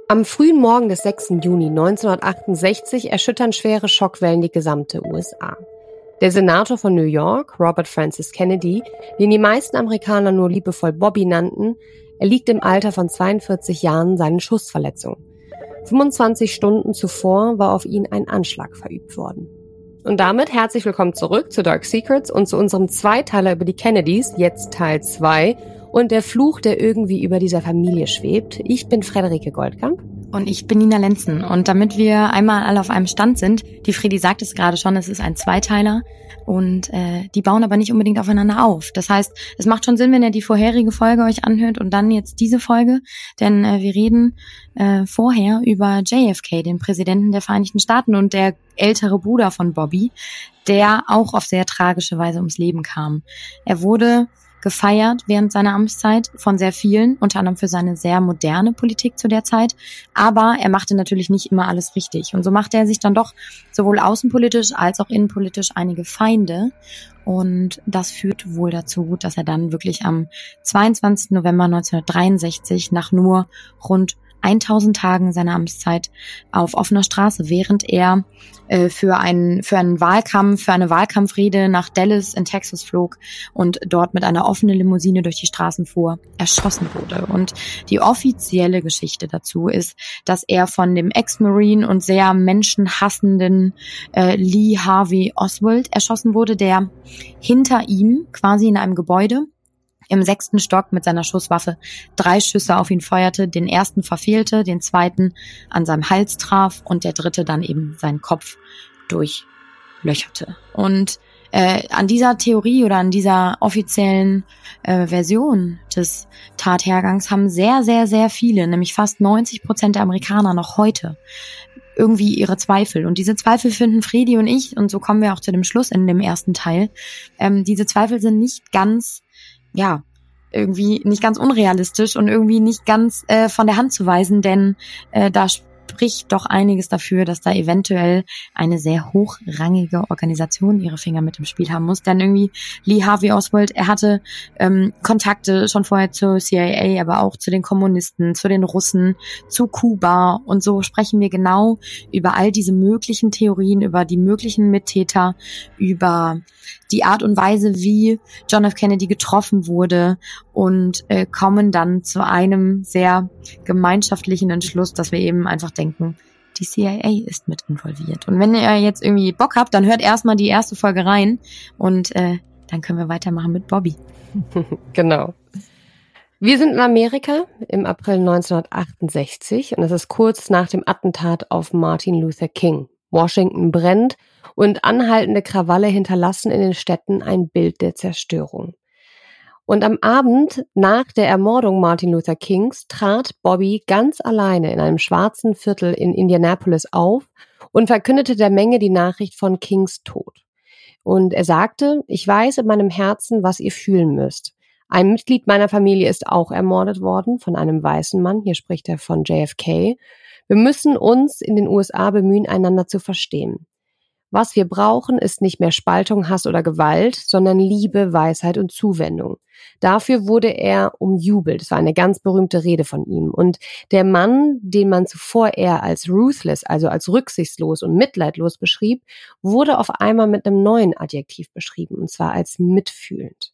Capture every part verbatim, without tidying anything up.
Am frühen Morgen des sechsten Juni neunzehnhundertachtundsechzig erschüttern schwere Schockwellen die gesamte U S A. Der Senator von New York, Robert Francis Kennedy, den die meisten Amerikaner nur liebevoll Bobby nannten, erliegt im Alter von zweiundvierzig Jahren seinen Schussverletzungen. fünfundzwanzig Stunden zuvor war auf ihn ein Anschlag verübt worden. Und damit herzlich willkommen zurück zu Dark Secrets und zu unserem Zweiteiler über die Kennedys, jetzt Teil zwei und der Fluch, der irgendwie über dieser Familie schwebt. Ich bin Frederike Goldkamp. Und ich bin Nina Lenzen. Und damit wir einmal alle auf einem Stand sind, die Fredi sagt es gerade schon, es ist ein Zweiteiler und äh, die bauen aber nicht unbedingt aufeinander auf. Das heißt, es macht schon Sinn, wenn ihr die vorherige Folge euch anhört und dann jetzt diese Folge, denn äh, wir reden äh, vorher über J F K, den Präsidenten der Vereinigten Staaten und der ältere Bruder von Bobby, der auch auf sehr tragische Weise ums Leben kam. Er wurde gefeiert während seiner Amtszeit von sehr vielen, unter anderem für seine sehr moderne Politik zu der Zeit. Aber er machte natürlich nicht immer alles richtig. Und so machte er sich dann doch sowohl außenpolitisch als auch innenpolitisch einige Feinde. Und das führt wohl dazu, dass er dann wirklich am zweiundzwanzigsten November neunzehnhundertdreiundsechzig nach nur rund tausend Tagen seiner Amtszeit auf offener Straße, während er äh, für einen für einen Wahlkampf, für eine Wahlkampfrede nach Dallas in Texas flog und dort mit einer offenen Limousine durch die Straßen fuhr, erschossen wurde. Und die offizielle Geschichte dazu ist, dass er von dem Ex-Marine und sehr menschenhassenden äh, Lee Harvey Oswald erschossen wurde, der hinter ihm quasi in einem Gebäude im sechsten Stock mit seiner Schusswaffe drei Schüsse auf ihn feuerte, den ersten verfehlte, den zweiten an seinem Hals traf und der dritte dann eben seinen Kopf durchlöcherte. Und äh, an dieser Theorie oder an dieser offiziellen äh, Version des Tathergangs haben sehr, sehr, sehr viele, nämlich fast neunzig Prozent der Amerikaner noch heute irgendwie ihre Zweifel. Und diese Zweifel finden Fredi und ich, und so kommen wir auch zu dem Schluss in dem ersten Teil, ähm, diese Zweifel sind nicht ganz ja, irgendwie nicht ganz unrealistisch und irgendwie nicht ganz äh, von der Hand zu weisen, denn äh, da spricht doch einiges dafür, dass da eventuell eine sehr hochrangige Organisation ihre Finger mit im Spiel haben muss. Denn irgendwie Lee Harvey Oswald, er hatte ähm, Kontakte schon vorher zur C I A, aber auch zu den Kommunisten, zu den Russen, zu Kuba. Und so sprechen wir genau über all diese möglichen Theorien, über die möglichen Mittäter, über die Art und Weise, wie John F. Kennedy getroffen wurde und äh, kommen dann zu einem sehr gemeinschaftlichen Entschluss, dass wir eben einfach denken, die C I A ist mit involviert. Und wenn ihr jetzt irgendwie Bock habt, dann hört erstmal die erste Folge rein und äh, dann können wir weitermachen mit Bobby. Genau. Wir sind in Amerika im April neunzehnhundertachtundsechzig und es ist kurz nach dem Attentat auf Martin Luther King. Washington brennt und anhaltende Krawalle hinterlassen in den Städten ein Bild der Zerstörung. Und am Abend nach der Ermordung Martin Luther Kings trat Bobby ganz alleine in einem schwarzen Viertel in Indianapolis auf und verkündete der Menge die Nachricht von Kings Tod. Und er sagte, ich weiß in meinem Herzen, was ihr fühlen müsst. Ein Mitglied meiner Familie ist auch ermordet worden von einem weißen Mann. Hier spricht er von J F K. Wir müssen uns in den U S A bemühen, einander zu verstehen. Was wir brauchen, ist nicht mehr Spaltung, Hass oder Gewalt, sondern Liebe, Weisheit und Zuwendung. Dafür wurde er umjubelt. Es war eine ganz berühmte Rede von ihm. Und der Mann, den man zuvor eher als ruthless, also als rücksichtslos und mitleidlos beschrieb, wurde auf einmal mit einem neuen Adjektiv beschrieben, und zwar als mitfühlend.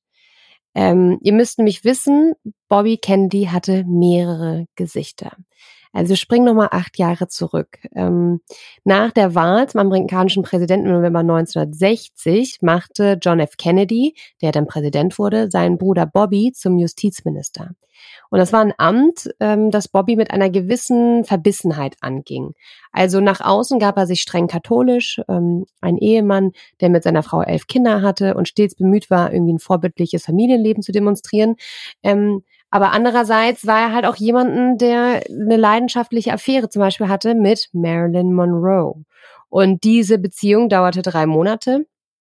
Ähm, ihr müsst nämlich wissen, Bobby Kennedy hatte mehrere Gesichter. Also wir springen nochmal acht Jahre zurück. Ähm, nach der Wahl zum amerikanischen Präsidenten im November neunzehnhundertsechzig machte John F. Kennedy, der dann Präsident wurde, seinen Bruder Bobby zum Justizminister. Und das war ein Amt, ähm, das Bobby mit einer gewissen Verbissenheit anging. Also nach außen gab er sich streng katholisch, ähm, ein Ehemann, der mit seiner Frau elf Kinder hatte und stets bemüht war, irgendwie ein vorbildliches Familienleben zu demonstrieren. Ähm, Aber andererseits war er halt auch jemanden, der eine leidenschaftliche Affäre zum Beispiel hatte mit Marilyn Monroe. Und diese Beziehung dauerte drei Monate.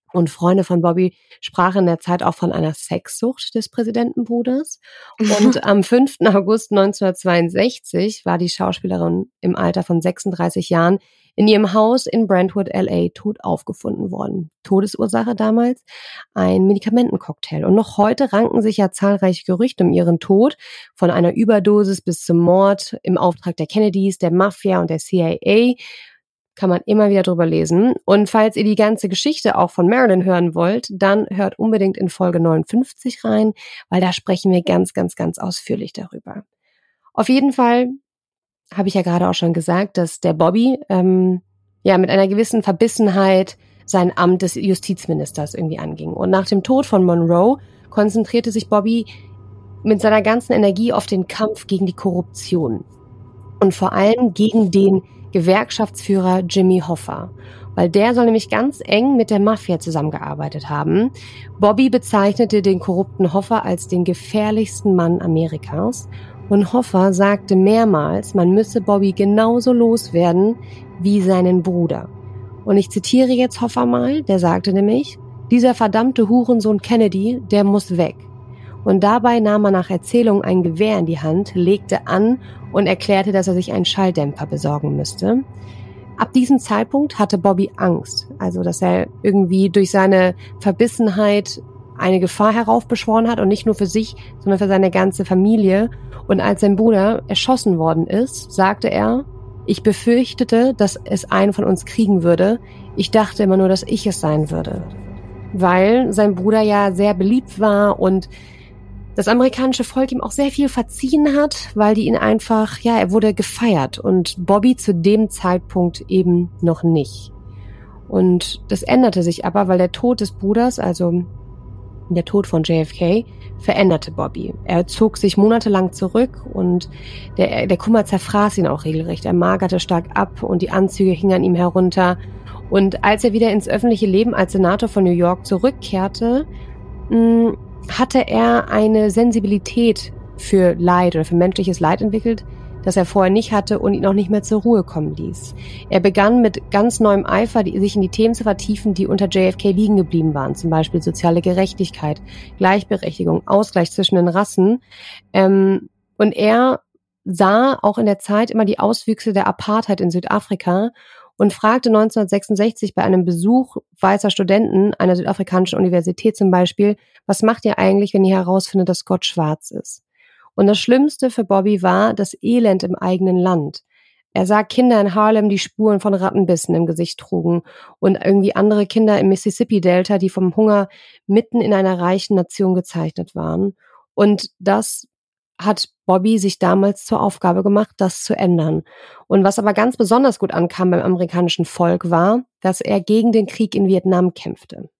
Und Freunde von Bobby sprachen in der Zeit auch von einer Sexsucht des Präsidentenbruders. Und am fünften August neunzehnhundertzweiundsechzig war die Schauspielerin im Alter von sechsunddreißig Jahren in ihrem Haus in Brentwood, L A, tot aufgefunden worden. Todesursache damals? Ein Medikamentencocktail. Und noch heute ranken sich ja zahlreiche Gerüchte um ihren Tod, von einer Überdosis bis zum Mord im Auftrag der Kennedys, der Mafia und der C I A. Kann man immer wieder drüber lesen. Und falls ihr die ganze Geschichte auch von Marilyn hören wollt, dann hört unbedingt in Folge neunundfünfzig rein, weil da sprechen wir ganz, ganz, ganz ausführlich darüber. Auf jeden Fall habe ich ja gerade auch schon gesagt, dass der Bobby ähm, ja mit einer gewissen Verbissenheit sein Amt des Justizministers irgendwie anging. Und nach dem Tod von Monroe konzentrierte sich Bobby mit seiner ganzen Energie auf den Kampf gegen die Korruption. Und vor allem gegen den Gewerkschaftsführer Jimmy Hoffa, weil der soll nämlich ganz eng mit der Mafia zusammengearbeitet haben. Bobby bezeichnete den korrupten Hoffa als den gefährlichsten Mann Amerikas und Hoffa sagte mehrmals, man müsse Bobby genauso loswerden wie seinen Bruder. Und ich zitiere jetzt Hoffa mal, der sagte nämlich, dieser verdammte Hurensohn Kennedy, der muss weg. Und dabei nahm er nach Erzählung ein Gewehr in die Hand, legte an und erklärte, dass er sich einen Schalldämpfer besorgen müsste. Ab diesem Zeitpunkt hatte Bobby Angst, also dass er irgendwie durch seine Verbissenheit eine Gefahr heraufbeschworen hat und nicht nur für sich, sondern für seine ganze Familie. Und als sein Bruder erschossen worden ist, sagte er, ich befürchtete, dass es einen von uns kriegen würde. Ich dachte immer nur, dass ich es sein würde. Weil sein Bruder ja sehr beliebt war und das amerikanische Volk ihm auch sehr viel verziehen hat, weil die ihn einfach, ja, er wurde gefeiert und Bobby zu dem Zeitpunkt eben noch nicht. Und das änderte sich aber, weil der Tod des Bruders, also der Tod von J F K, veränderte Bobby. Er zog sich monatelang zurück und der, der Kummer zerfraß ihn auch regelrecht. Er magerte stark ab und die Anzüge hingen an ihm herunter. Und als er wieder ins öffentliche Leben als Senator von New York zurückkehrte, mh, hatte er eine Sensibilität für Leid oder für menschliches Leid entwickelt, das er vorher nicht hatte und ihn auch nicht mehr zur Ruhe kommen ließ. Er begann mit ganz neuem Eifer, die, sich in die Themen zu vertiefen, die unter J F K liegen geblieben waren, zum Beispiel soziale Gerechtigkeit, Gleichberechtigung, Ausgleich zwischen den Rassen. Ähm, und er sah auch in der Zeit immer die Auswüchse der Apartheid in Südafrika und fragte neunzehnhundertsechsundsechzig bei einem Besuch weißer Studenten einer südafrikanischen Universität zum Beispiel, was macht ihr eigentlich, wenn ihr herausfindet, dass Gott schwarz ist? Und das Schlimmste für Bobby war das Elend im eigenen Land. Er sah Kinder in Harlem, die Spuren von Rattenbissen im Gesicht trugen und irgendwie andere Kinder im Mississippi-Delta, die vom Hunger mitten in einer reichen Nation gezeichnet waren. Und das hat Bobby sich damals zur Aufgabe gemacht, das zu ändern. Und was aber ganz besonders gut ankam beim amerikanischen Volk war, dass er gegen den Krieg in Vietnam kämpfte.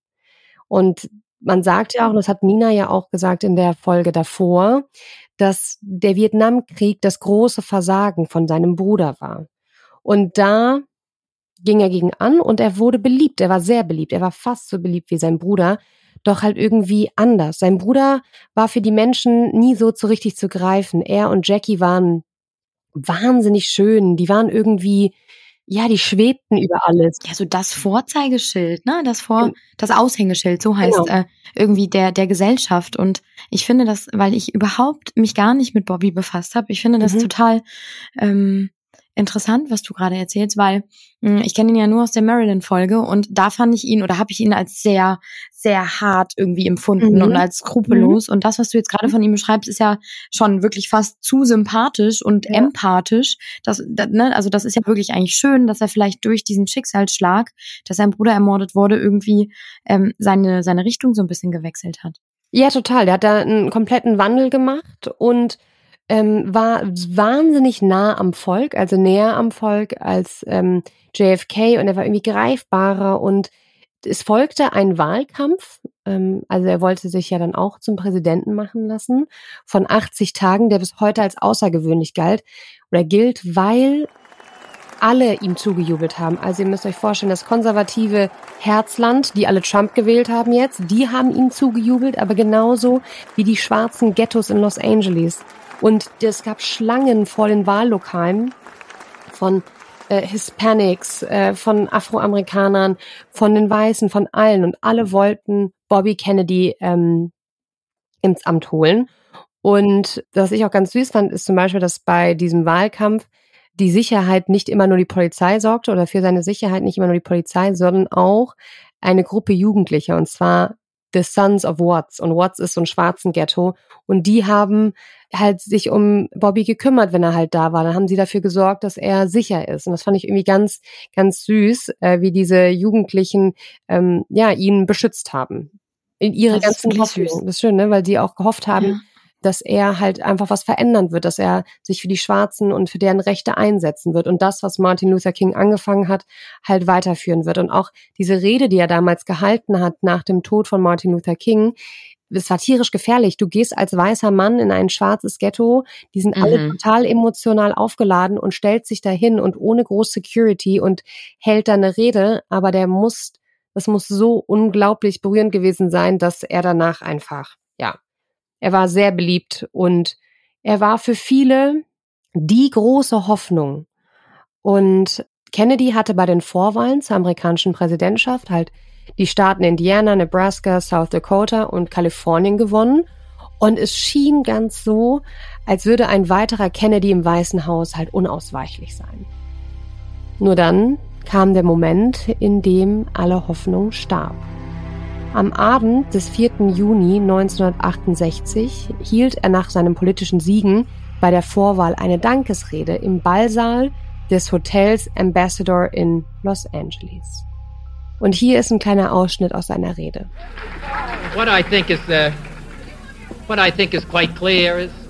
Und man sagt ja auch, und das hat Nina ja auch gesagt in der Folge davor, dass der Vietnamkrieg das große Versagen von seinem Bruder war. Und da ging er gegen an und er wurde beliebt. Er war sehr beliebt. Er war fast so beliebt wie sein Bruder, doch halt irgendwie anders. Sein Bruder war für die Menschen nie so zu richtig zu greifen. Er und Jackie waren wahnsinnig schön. Die waren irgendwie, ja, die schwebten über alles. Ja, so das Vorzeigeschild, ne? Das Vor, das Aushängeschild, so heißt genau. äh, irgendwie der der Gesellschaft. Und ich finde das, weil ich überhaupt mich gar nicht mit Bobby befasst habe, ich finde das mhm. total ähm, interessant, was du gerade erzählst, weil mh, ich kenne ihn ja nur aus der Marilyn-Folge und da fand ich ihn oder habe ich ihn als sehr, sehr hart irgendwie empfunden mhm. und als skrupellos. Mhm. Und das, was du jetzt gerade von ihm beschreibst, ist ja schon wirklich fast zu sympathisch und ja. empathisch. Das, das, ne, also das ist ja wirklich eigentlich schön, dass er vielleicht durch diesen Schicksalsschlag, dass sein Bruder ermordet wurde, irgendwie ähm, seine, seine Richtung so ein bisschen gewechselt hat. Ja, total. Der hat da einen kompletten Wandel gemacht und Ähm, war wahnsinnig nah am Volk, also näher am Volk als ähm, J F K und er war irgendwie greifbarer und es folgte ein Wahlkampf, ähm, also er wollte sich ja dann auch zum Präsidenten machen lassen, von achtzig Tagen, der bis heute als außergewöhnlich galt oder gilt, weil alle ihm zugejubelt haben. Also ihr müsst euch vorstellen, das konservative Herzland, die alle Trump gewählt haben jetzt, die haben ihm zugejubelt, aber genauso wie die schwarzen Ghettos in Los Angeles. Und es gab Schlangen vor den Wahllokalen von äh, Hispanics, äh, von Afroamerikanern, von den Weißen, von allen. Und alle wollten Bobby Kennedy ähm, ins Amt holen. Und was ich auch ganz süß fand, ist zum Beispiel, dass bei diesem Wahlkampf die Sicherheit nicht immer nur die Polizei sorgte oder für seine Sicherheit nicht immer nur die Polizei, sondern auch eine Gruppe Jugendlicher, und zwar The Sons of Watts. Und Watts ist so ein schwarzen Ghetto. Und die haben halt sich um Bobby gekümmert, wenn er halt da war. Dann haben sie dafür gesorgt, dass er sicher ist. Und das fand ich irgendwie ganz, ganz süß, äh, wie diese Jugendlichen ähm, ja ihn beschützt haben. In ihre Das ist ganzen wirklich Hoffnungen. süß. Das ist schön, ne? Weil sie auch gehofft haben, Ja. dass er halt einfach was verändern wird, dass er sich für die Schwarzen und für deren Rechte einsetzen wird und das, was Martin Luther King angefangen hat, halt weiterführen wird. Und auch diese Rede, die er damals gehalten hat nach dem Tod von Martin Luther King, es war tierisch gefährlich. Du gehst als weißer Mann in ein schwarzes Ghetto, die sind Mhm. alle total emotional aufgeladen und stellt sich dahin und ohne groß Security und hält da eine Rede, aber der muss, das muss so unglaublich berührend gewesen sein, dass er danach einfach, ja, er war sehr beliebt und er war für viele die große Hoffnung. Und Kennedy hatte bei den Vorwahlen zur amerikanischen Präsidentschaft halt die Staaten Indiana, Nebraska, South Dakota und Kalifornien gewonnen. Und es schien ganz so, als würde ein weiterer Kennedy im Weißen Haus halt unausweichlich sein. Nur dann kam der Moment, in dem alle Hoffnung starb. Am Abend des vierten Juni neunzehnhundertachtundsechzig hielt er nach seinen politischen Siegen bei der Vorwahl eine Dankesrede im Ballsaal des Hotels Ambassador in Los Angeles. Und hier ist ein kleiner Ausschnitt aus seiner Rede. What I think is uh, what I think is quite clear is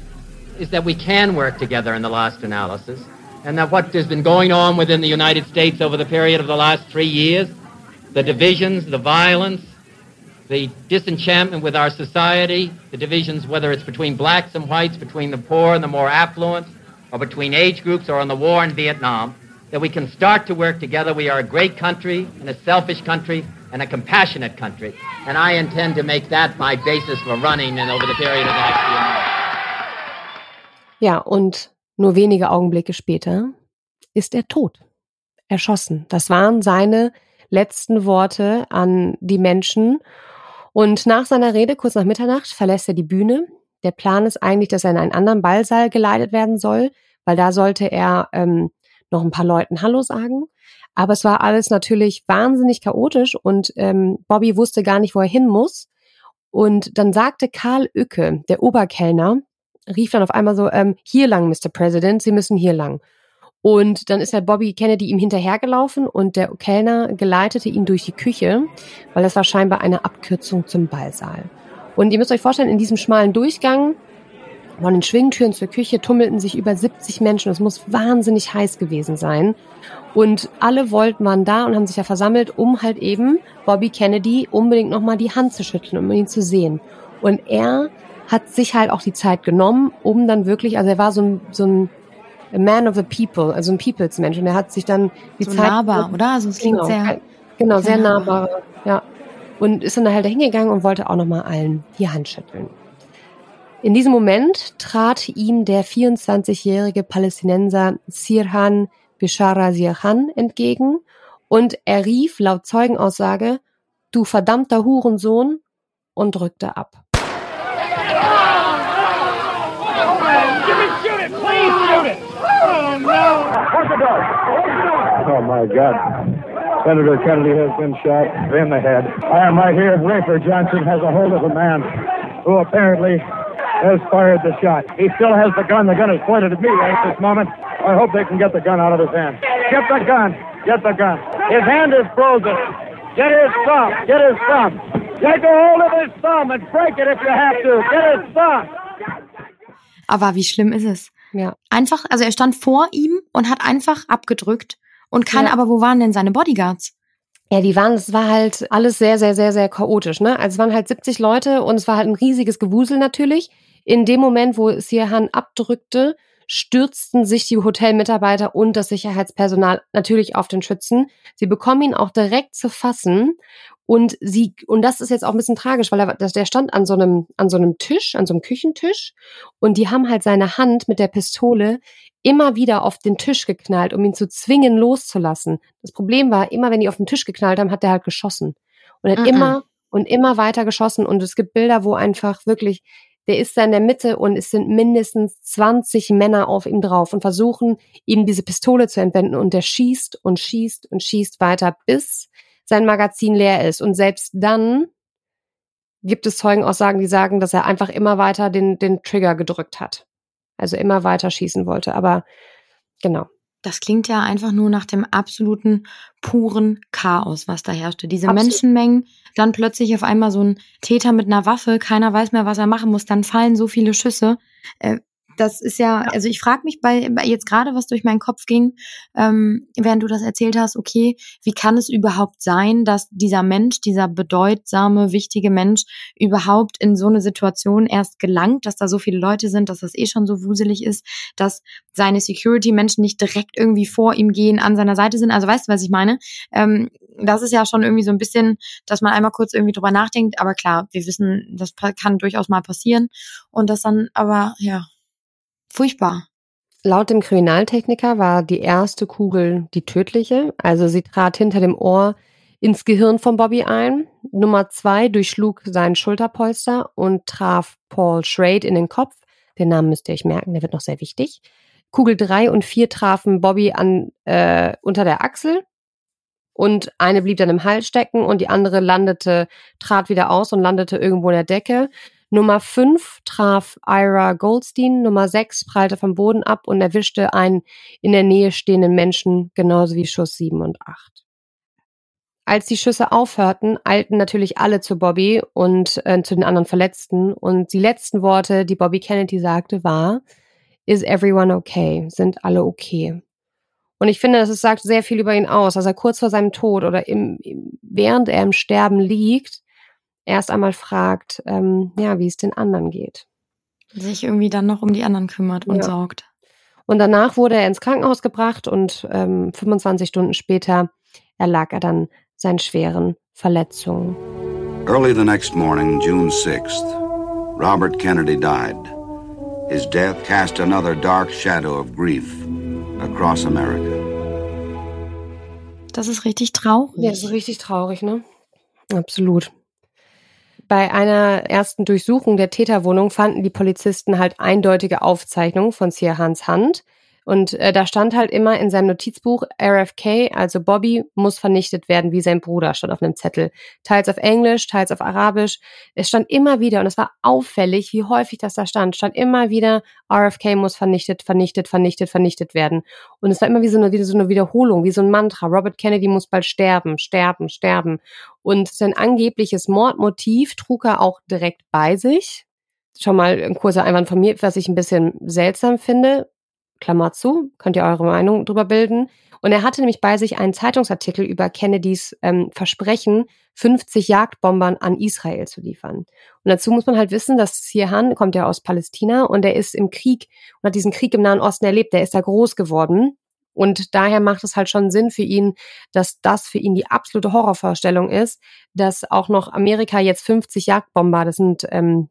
is that we can work together in the last analysis, and that what has been going on within the United States over the period of the last three years, the divisions, the violence, the disenchantment with our society, the divisions, whether it's between blacks and whites, between the poor and the more affluent, or between age groups, or on the war in Vietnam, that we can start to work together. We are a great country, and a selfish country, and a compassionate country. And I intend to make that my basis for running and over the period of the next few months. Ja, und nur wenige Augenblicke später ist er tot. Erschossen. Das waren seine letzten Worte an die Menschen. Und nach seiner Rede, kurz nach Mitternacht, verlässt er die Bühne. Der Plan ist eigentlich, dass er in einen anderen Ballsaal geleitet werden soll, weil da sollte er ähm, noch ein paar Leuten Hallo sagen. Aber es war alles natürlich wahnsinnig chaotisch und ähm, Bobby wusste gar nicht, wo er hin muss. Und dann sagte Karl Uecke, der Oberkellner, rief dann auf einmal so, ähm, hier lang, Mister President, Sie müssen hier lang. Und dann ist der Bobby Kennedy ihm hinterhergelaufen und der Kellner geleitete ihn durch die Küche, weil das war scheinbar eine Abkürzung zum Ballsaal. Und ihr müsst euch vorstellen, in diesem schmalen Durchgang von den Schwingtüren zur Küche tummelten sich über siebzig Menschen. Es muss wahnsinnig heiß gewesen sein. Und alle wollten, waren da und haben sich ja versammelt, um halt eben Bobby Kennedy unbedingt nochmal die Hand zu schütteln, um ihn zu sehen. Und er hat sich halt auch die Zeit genommen, um dann wirklich, also er war so ein, so ein A man of the people, also ein Peoples-Mensch. Und er hat sich dann die so Zeit... nahbar, oder? Also es klingt genau, sehr... Genau, sehr nahbar. nahbar, ja. Und ist dann halt hingegangen und wollte auch nochmal allen die Hand schütteln. In diesem Moment trat ihm der vierundzwanzigjährige Palästinenser Sirhan Bishara Sirhan entgegen und er rief laut Zeugenaussage, du verdammter Hurensohn, und drückte ab. Oh, my God. Senator Kennedy has been shot in the head. I am right here. Rafer Johnson has a hold of a man who apparently has fired the shot. He still has the gun. The gun is pointed at me at this moment. I hope they can get the gun out of his hand. Get the gun. Get the gun. His hand is frozen. Get his thumb. Get his thumb. Take a hold of his thumb and break it if you have to. Get his thumb. Aber wie schlimm ist es? Ja. Einfach, also er stand vor ihm und hat einfach abgedrückt. Und keine, Ja. aber wo waren denn seine Bodyguards? Ja, die waren, es war halt alles sehr, sehr, sehr, sehr chaotisch, ne? Also es waren halt siebzig Leute und es war halt ein riesiges Gewusel natürlich. In dem Moment, wo Sirhan abdrückte, stürzten sich die Hotelmitarbeiter und das Sicherheitspersonal natürlich auf den Schützen. Sie bekommen ihn auch direkt zu fassen und sie, und das ist jetzt auch ein bisschen tragisch, weil er, der stand an so einem, an so einem Tisch, an so einem Küchentisch und die haben halt seine Hand mit der Pistole immer wieder auf den Tisch geknallt, um ihn zu zwingen, loszulassen. Das Problem war, immer wenn die auf den Tisch geknallt haben, hat der halt geschossen. Und er hat mm-mm. immer und immer weiter geschossen. Und es gibt Bilder, wo einfach wirklich, der ist da in der Mitte und es sind mindestens zwanzig Männer auf ihm drauf und versuchen, ihm diese Pistole zu entwenden. Und der schießt und schießt und schießt weiter, bis sein Magazin leer ist. Und selbst dann gibt es Zeugenaussagen, die sagen, dass er einfach immer weiter den, den Trigger gedrückt hat. Also immer weiter schießen wollte, aber genau. Das klingt ja einfach nur nach dem absoluten puren Chaos, was da herrschte. Diese Absolut. Menschenmengen, dann plötzlich auf einmal so ein Täter mit einer Waffe, keiner weiß mehr, was er machen muss, dann fallen so viele Schüsse. Äh, Das ist ja, also ich frage mich bei jetzt gerade, was durch meinen Kopf ging, ähm, während du das erzählt hast, okay, wie kann es überhaupt sein, dass dieser Mensch, dieser bedeutsame, wichtige Mensch überhaupt in so eine Situation erst gelangt, dass da so viele Leute sind, dass das eh schon so wuselig ist, dass seine Security-Menschen nicht direkt irgendwie vor ihm gehen, an seiner Seite sind. Also weißt du, was ich meine? Ähm, das ist ja schon irgendwie so ein bisschen, dass man einmal kurz irgendwie drüber nachdenkt, aber klar, wir wissen, das kann durchaus mal passieren und das dann aber, ja, furchtbar. Laut dem Kriminaltechniker war die erste Kugel die tödliche. Also sie trat hinter dem Ohr ins Gehirn von Bobby ein. Nummer zwei durchschlug sein Schulterpolster und traf Paul Schrade in den Kopf. Den Namen müsst ihr euch merken, der wird noch sehr wichtig. Kugel drei und vier trafen Bobby an äh, unter der Achsel. Und eine blieb dann im Hals stecken und die andere landete, trat wieder aus und landete irgendwo in der Decke. Nummer fünf traf Ira Goldstein, Nummer sechs prallte vom Boden ab und erwischte einen in der Nähe stehenden Menschen, genauso wie Schuss sieben und acht. Als die Schüsse aufhörten, eilten natürlich alle zu Bobby und äh, zu den anderen Verletzten. Und die letzten Worte, die Bobby Kennedy sagte, war, "Is everyone okay?" Sind alle okay? Und ich finde, das sagt sehr viel über ihn aus, dass er kurz vor seinem Tod oder im, im, während er im Sterben liegt, erst einmal fragt, ähm, ja, wie es den anderen geht. Sich irgendwie dann noch um die anderen kümmert und ja. sorgt. Und danach wurde er ins Krankenhaus gebracht und ähm, fünfundzwanzig Stunden später erlag er dann seinen schweren Verletzungen. Early the next morning, June sixth, Robert Kennedy died. His death cast another dark shadow of grief across America. Das ist richtig traurig. Ja, das ist richtig traurig, ne? Absolut. Bei einer ersten Durchsuchung der Täterwohnung fanden die Polizisten halt eindeutige Aufzeichnungen von Sirhans Hand. Und äh, da stand halt immer in seinem Notizbuch R F K, also Bobby, muss vernichtet werden wie sein Bruder, stand auf einem Zettel. Teils auf Englisch, teils auf Arabisch. Es stand immer wieder, und es war auffällig, wie häufig das da stand, stand immer wieder, R F K muss vernichtet, vernichtet, vernichtet, vernichtet werden. Und es war immer wie so eine, wie so eine Wiederholung, wie so ein Mantra. Robert Kennedy muss bald sterben, sterben, sterben. Und sein angebliches Mordmotiv trug er auch direkt bei sich. Schon mal ein kurzer Einwand von mir, was ich ein bisschen seltsam finde. Klammer zu, könnt ihr eure Meinung drüber bilden. Und er hatte nämlich bei sich einen Zeitungsartikel über Kennedys ähm, Versprechen, fünfzig Jagdbombern an Israel zu liefern. Und dazu muss man halt wissen, dass Sirhan kommt ja aus Palästina und er ist im Krieg und hat diesen Krieg im Nahen Osten erlebt. Der ist da groß geworden. Und daher macht es halt schon Sinn für ihn, dass das für ihn die absolute Horrorvorstellung ist, dass auch noch Amerika jetzt fünfzig Jagdbomber, das sind ähm,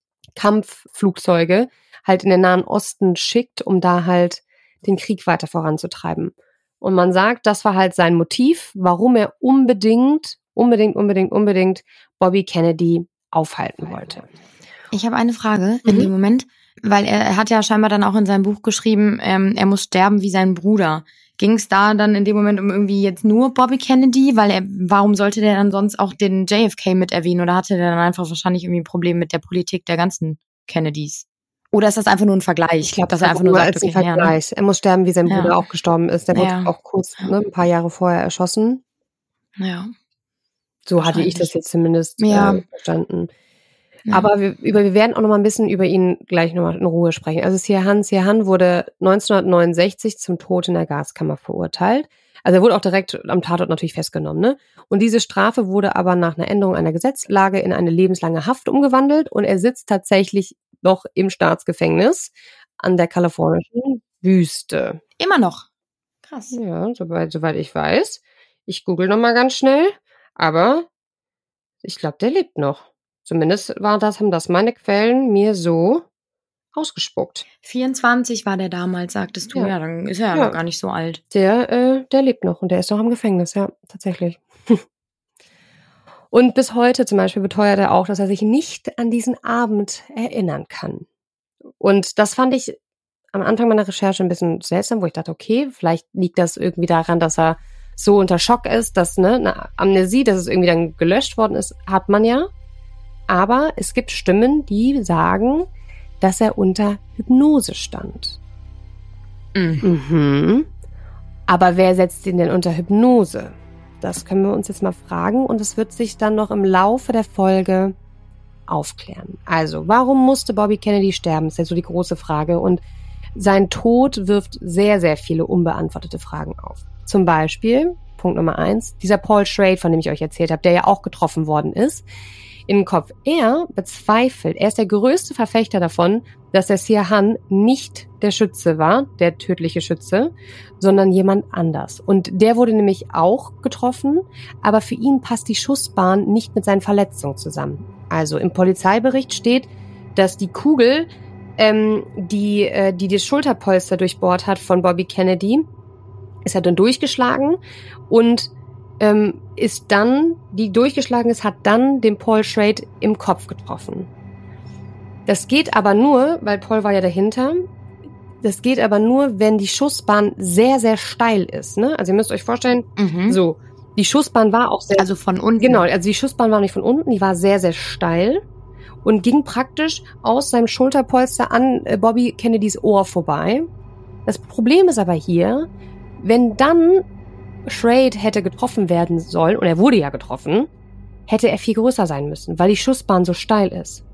Kampfflugzeuge, halt in den Nahen Osten schickt, um da halt den Krieg weiter voranzutreiben. Und man sagt, das war halt sein Motiv, warum er unbedingt, unbedingt, unbedingt, unbedingt Bobby Kennedy aufhalten wollte. Ich habe eine Frage in Mhm. dem Moment, weil er, er hat ja scheinbar dann auch in seinem Buch geschrieben, ähm, er muss sterben wie sein Bruder. Ging es da dann in dem Moment um irgendwie jetzt nur Bobby Kennedy? Weil er, warum sollte der dann sonst auch den J F K mit erwähnen? Oder hatte der dann einfach wahrscheinlich irgendwie ein Problem mit der Politik der ganzen Kennedys? Oder ist das einfach nur ein Vergleich? Ich glaube, dass er einfach nur sagt, als ein okay, ja, ne? Vergleich. Er muss sterben, wie sein Ja. Bruder auch gestorben ist. Der wurde Ja. auch kurz, ne, ein paar Jahre vorher erschossen. Ja. So hatte ich das jetzt zumindest Ja. äh, verstanden. Ja. Aber wir, über, wir werden auch noch mal ein bisschen über ihn gleich noch mal in Ruhe sprechen. Also Sirhan, Sirhan wurde neunzehnhundertneunundsechzig zum Tod in der Gaskammer verurteilt. Also er wurde auch direkt am Tatort natürlich festgenommen, ne? Und diese Strafe wurde aber nach einer Änderung einer Gesetzlage in eine lebenslange Haft umgewandelt und er sitzt tatsächlich noch im Staatsgefängnis. an der kalifornischen Wüste. Immer noch. Krass. Ja, soweit, soweit ich weiß. Ich google noch mal ganz schnell, aber ich glaube, der lebt noch. Zumindest war das, haben das meine Quellen mir so ausgespuckt. vierundzwanzig war der damals, sagtest du. Ja. Ja, dann ist er ja, Ja. noch gar nicht so alt. Der, äh, der lebt noch und der ist noch im Gefängnis, ja, tatsächlich. Und bis heute zum Beispiel beteuert er auch, dass er sich nicht an diesen Abend erinnern kann. Und das fand ich am Anfang meiner Recherche ein bisschen seltsam, wo ich dachte, okay, vielleicht liegt das irgendwie daran, dass er so unter Schock ist, dass ne, eine Amnesie, dass es irgendwie dann gelöscht worden ist, hat man ja. Aber es gibt Stimmen, die sagen, dass er unter Hypnose stand. Mhm. Mhm. Aber wer setzt ihn denn unter Hypnose? Das können wir uns jetzt mal fragen und es wird sich dann noch im Laufe der Folge aufklären. Also, warum musste Bobby Kennedy sterben? Das ist ja so die große Frage. Und sein Tod wirft sehr, sehr viele unbeantwortete Fragen auf. Zum Beispiel, Punkt Nummer eins, dieser Paul Schrade, von dem ich euch erzählt habe, der ja auch getroffen worden ist, in den Kopf. Er bezweifelt, er ist der größte Verfechter davon, dass der Sirhan nicht der Schütze war, der tödliche Schütze, sondern jemand anders. Und der wurde nämlich auch getroffen, aber für ihn passt die Schussbahn nicht mit seinen Verletzungen zusammen. Also im Polizeibericht steht, dass die Kugel, ähm, die, äh, die das Schulterpolster durchbohrt hat von Bobby Kennedy, ist er dann durchgeschlagen und ähm, ist dann, die durchgeschlagen ist, hat dann den Paul Schrade im Kopf getroffen. Das geht aber nur, weil Paul war ja dahinter, das geht aber nur, wenn die Schussbahn sehr, sehr steil ist. Ne? Also ihr müsst euch vorstellen, Mhm. so, die Schussbahn war auch sehr... Also von unten. Genau, also die Schussbahn war nicht von unten, die war sehr, sehr steil und ging praktisch aus seinem Schulterpolster an äh, Bobby Kennedys Ohr vorbei. Das Problem ist aber hier, wenn dann Schrade hätte getroffen werden sollen, und er wurde ja getroffen, hätte er viel größer sein müssen, weil die Schussbahn so steil ist.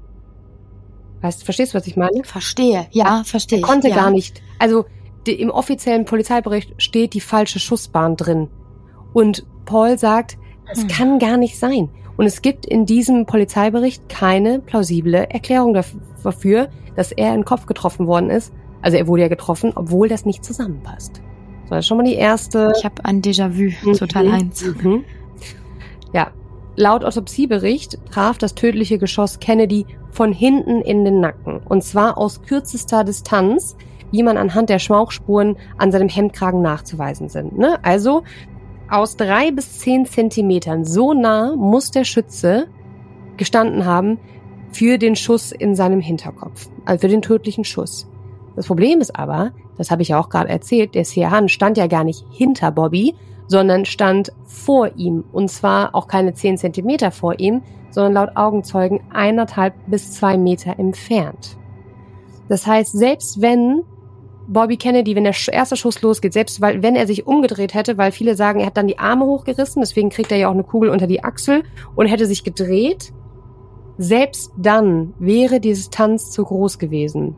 Weißt, verstehst du, was ich meine? Verstehe, ja, verstehe. Er konnte ja. gar nicht, also die, im offiziellen Polizeibericht steht die falsche Schussbahn drin. Und Paul sagt, es Hm. kann gar nicht sein. Und es gibt in diesem Polizeibericht keine plausible Erklärung dafür, dass er in den Kopf getroffen worden ist. Also er wurde ja getroffen, obwohl das nicht zusammenpasst. So, das ist schon mal die erste. Ich habe ein Déjà-vu zu Teil Mhm. eins. Mhm. Ja, laut Autopsiebericht traf das tödliche Geschoss Kennedy von hinten in den Nacken. Und zwar aus kürzester Distanz, wie man anhand der Schmauchspuren an seinem Hemdkragen nachzuweisen sind. Ne? Also aus drei bis zehn Zentimetern. So nah muss der Schütze gestanden haben für den Schuss in seinem Hinterkopf. Also für den tödlichen Schuss. Das Problem ist aber, das habe ich ja auch gerade erzählt, der Sirhan stand ja gar nicht hinter Bobby, sondern stand vor ihm. Und zwar auch keine zehn Zentimeter vor ihm, sondern laut Augenzeugen eineinhalb bis zwei Meter entfernt. Das heißt, selbst wenn Bobby Kennedy, wenn der erste Schuss losgeht, selbst weil, wenn er sich umgedreht hätte, weil viele sagen, er hat dann die Arme hochgerissen, deswegen kriegt er ja auch eine Kugel unter die Achsel und hätte sich gedreht, selbst dann wäre die Distanz zu groß gewesen.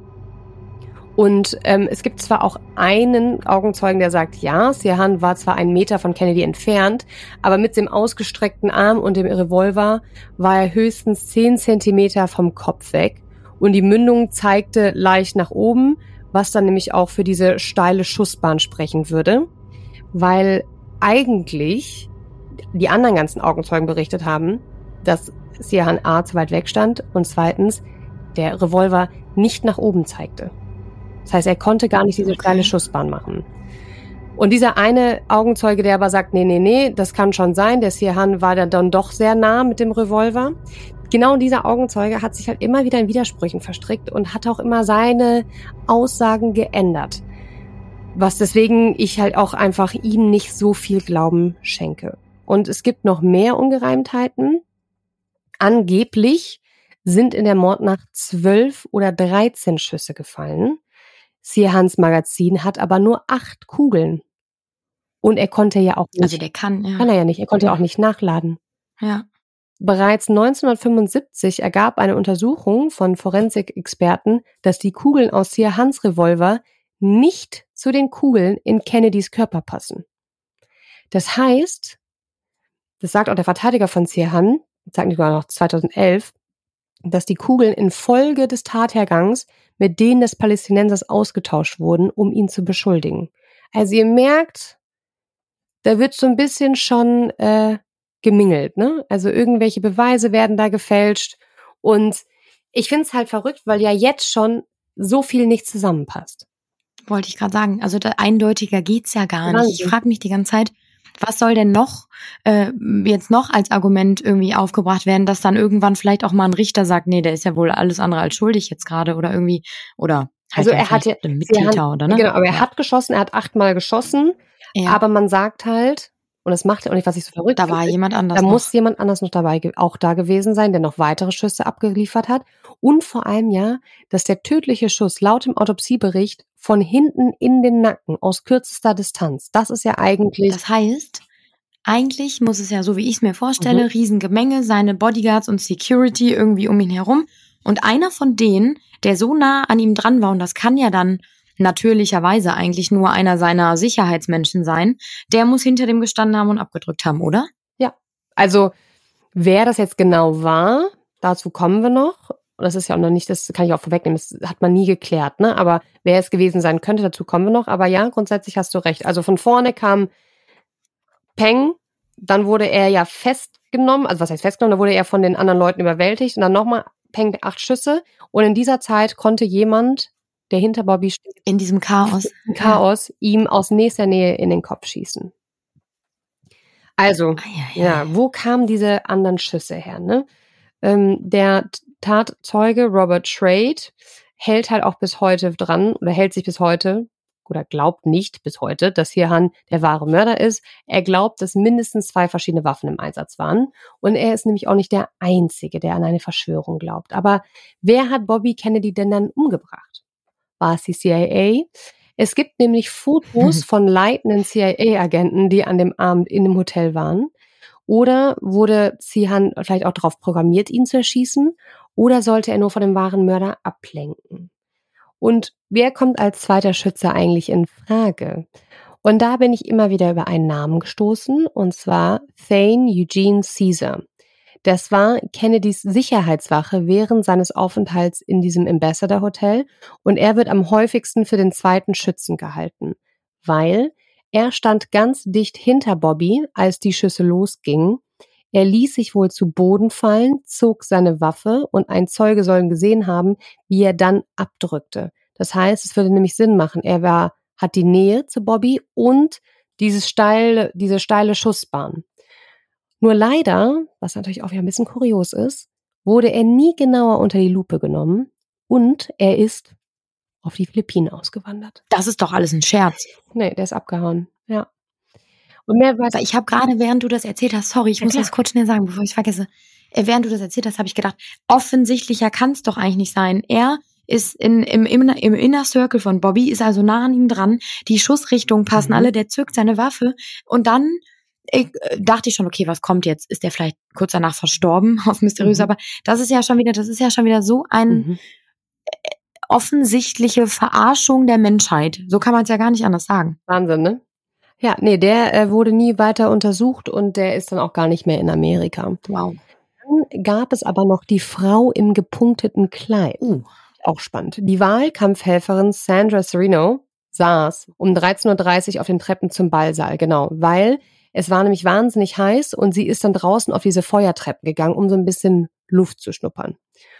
Und ähm, es gibt zwar auch einen Augenzeugen, der sagt, ja, Sirhan war zwar einen Meter von Kennedy entfernt, aber mit dem ausgestreckten Arm und dem Revolver war er höchstens zehn Zentimeter vom Kopf weg. Und die Mündung zeigte leicht nach oben, was dann nämlich auch für diese steile Schussbahn sprechen würde. Weil eigentlich die anderen ganzen Augenzeugen berichtet haben, dass Sirhan A zu weit weg stand und zweitens der Revolver nicht nach oben zeigte. Das heißt, er konnte gar nicht diese steile Schussbahn machen. Und dieser eine Augenzeuge, der aber sagt, nee, nee, nee, das kann schon sein, der Sirhan war dann doch sehr nah mit dem Revolver. Genau dieser Augenzeuge hat sich halt immer wieder in Widersprüchen verstrickt und hat auch immer seine Aussagen geändert. Was deswegen ich halt auch einfach ihm nicht so viel Glauben schenke. Und es gibt noch mehr Ungereimtheiten. Angeblich sind in der Mordnacht zwölf oder dreizehn Schüsse gefallen. Sirhans Magazin hat aber nur acht Kugeln. Und er konnte ja auch nicht. Also der kann, ja. Kann er ja nicht. Er konnte ja auch nicht nachladen. Ja. Bereits neunzehnhundertfünfundsiebzig ergab eine Untersuchung von Forensik-Experten, dass die Kugeln aus Sirhans Revolver nicht zu den Kugeln in Kennedys Körper passen. Das heißt, das sagt auch der Verteidiger von Sirhan, das sagt sogar noch zweitausendelf, dass die Kugeln infolge des Tathergangs mit denen des Palästinensers ausgetauscht wurden, um ihn zu beschuldigen. Also ihr merkt, da wird so ein bisschen schon äh, gemingelt, ne? Also irgendwelche Beweise werden da gefälscht. Und ich finde es halt verrückt, weil ja jetzt schon so viel nicht zusammenpasst. Wollte ich gerade sagen. Also da, eindeutiger geht's ja gar nicht. Ich frage mich die ganze Zeit, was soll denn noch äh, jetzt noch als Argument irgendwie aufgebracht werden, dass dann irgendwann vielleicht auch mal ein Richter sagt, nee, der ist ja wohl alles andere als schuldig jetzt gerade oder irgendwie, oder halt also er hatte Mittäter, haben, oder ne? Genau, aber er ja. hat geschossen, er hat achtmal geschossen, ja. Aber man sagt halt, und das macht er auch nicht, was ich so verrückt Da war finde, jemand anders da noch. muss jemand anders noch dabei, auch da gewesen sein, der noch weitere Schüsse abgeliefert hat. Und vor allem ja, dass der tödliche Schuss laut dem Autopsiebericht von hinten in den Nacken aus kürzester Distanz, das ist ja eigentlich... Das heißt, eigentlich muss es ja, so wie ich es mir vorstelle, Mhm. Riesengemenge, seine Bodyguards und Security irgendwie um ihn herum. Und einer von denen, der so nah an ihm dran war, und das kann ja dann natürlicherweise eigentlich nur einer seiner Sicherheitsmenschen sein, der muss hinter dem gestanden haben und abgedrückt haben, oder? Ja, also wer das jetzt genau war, dazu kommen wir noch. Und das ist ja auch noch nicht, das kann ich auch vorwegnehmen, das hat man nie geklärt, ne? Aber wer es gewesen sein könnte, dazu kommen wir noch. Aber ja, grundsätzlich hast du recht. Also von vorne kam Peng, dann wurde er ja festgenommen, also was heißt festgenommen, dann wurde er von den anderen Leuten überwältigt und dann nochmal Peng, acht Schüsse. Und in dieser Zeit konnte jemand, der hinter Bobby steht, in diesem Chaos, im Chaos, ihm aus nächster Nähe in den Kopf schießen. Also, Ah, ja, ja, wo kamen diese anderen Schüsse her, ne? Ähm, der Tatzeuge Robert Trade hält halt auch bis heute dran, oder hält sich bis heute, oder glaubt nicht bis heute, dass Sirhan der wahre Mörder ist. Er glaubt, dass mindestens zwei verschiedene Waffen im Einsatz waren. Und er ist nämlich auch nicht der Einzige, der an eine Verschwörung glaubt. Aber wer hat Bobby Kennedy denn dann umgebracht? War es die C I A? Es gibt nämlich Fotos von leitenden C I A-Agenten, die an dem Abend in dem Hotel waren. Oder wurde Sirhan vielleicht auch darauf programmiert, ihn zu erschießen? Oder sollte er nur von dem wahren Mörder ablenken? Und wer kommt als zweiter Schütze eigentlich in Frage? Und da bin ich immer wieder über einen Namen gestoßen, und zwar Thane Eugene Caesar. Das war Kennedys Sicherheitswache während seines Aufenthalts in diesem Ambassador Hotel, und er wird am häufigsten für den zweiten Schützen gehalten, weil er stand ganz dicht hinter Bobby, als die Schüsse losgingen. Er ließ sich wohl zu Boden fallen, zog seine Waffe, und ein Zeuge soll gesehen haben, wie er dann abdrückte. Das heißt, es würde nämlich Sinn machen, er war, hat die Nähe zu Bobby und dieses steile, diese steile Schussbahn. Nur leider, was natürlich auch wieder ein bisschen kurios ist, wurde er nie genauer unter die Lupe genommen, und er ist auf die Philippinen ausgewandert. Das ist doch alles ein Scherz. Nee, der ist abgehauen, ja. Und mehr weiß ich habe gerade, während du das erzählt hast, sorry, ich ja, muss klar. das kurz schnell sagen, bevor ich es vergesse. Während du das erzählt hast, habe ich gedacht, offensichtlicher kann es doch eigentlich nicht sein. Er ist in, im, im, im Inner Circle von Bobby, ist also nah an ihm dran. Die Schussrichtungen passen Mhm. alle, der zückt seine Waffe. Und dann ich, äh, dachte ich schon, okay, was kommt jetzt? Ist der vielleicht kurz danach verstorben auf mysteriös? Mhm. Aber das ist ja schon wieder, das ist ja schon wieder so ein Mhm. offensichtliche Verarschung der Menschheit. So kann man es ja gar nicht anders sagen. Wahnsinn, ne? Ja, nee, der äh, wurde nie weiter untersucht, und der ist dann auch gar nicht mehr in Amerika. Wow. Dann gab es aber noch die Frau im gepunkteten Kleid. Uh. Auch spannend. Die Wahlkampfhelferin Sandra Serino saß um dreizehn Uhr dreißig auf den Treppen zum Ballsaal, genau, weil es war nämlich wahnsinnig heiß, und sie ist dann draußen auf diese Feuertreppen gegangen, um so ein bisschen Luft zu schnuppern.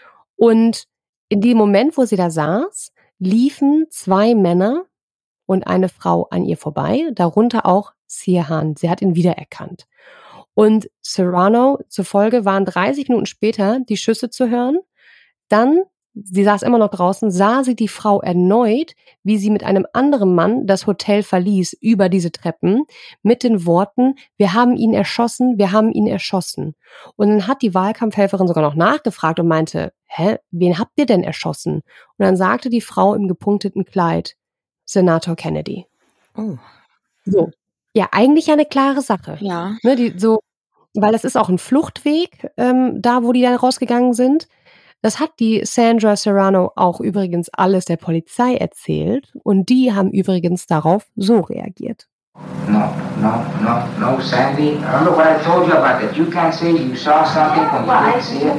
Und in dem Moment, wo sie da saß, liefen zwei Männer und eine Frau an ihr vorbei, darunter auch Sirhan. Sie hat ihn wiedererkannt. Und Serrano zufolge waren dreißig Minuten später die Schüsse zu hören. Dann, sie saß immer noch draußen, sah sie die Frau erneut, wie sie mit einem anderen Mann das Hotel verließ, über diese Treppen, mit den Worten, wir haben ihn erschossen, wir haben ihn erschossen. Und dann hat die Wahlkampfhelferin sogar noch nachgefragt und meinte, hä, wen habt ihr denn erschossen? Und dann sagte die Frau im gepunkteten Kleid, Senator Kennedy. Oh. So. Ja, eigentlich eine klare Sache. Ja. Ne, die, so, weil das ist auch ein Fluchtweg, ähm, da wo die dann rausgegangen sind. Das hat die Sandra Serrano auch übrigens alles der Polizei erzählt, und die haben übrigens darauf so reagiert. No, no, no, no, Sandy. Remember what I told you about that? You can't say you saw something when you didn't see it.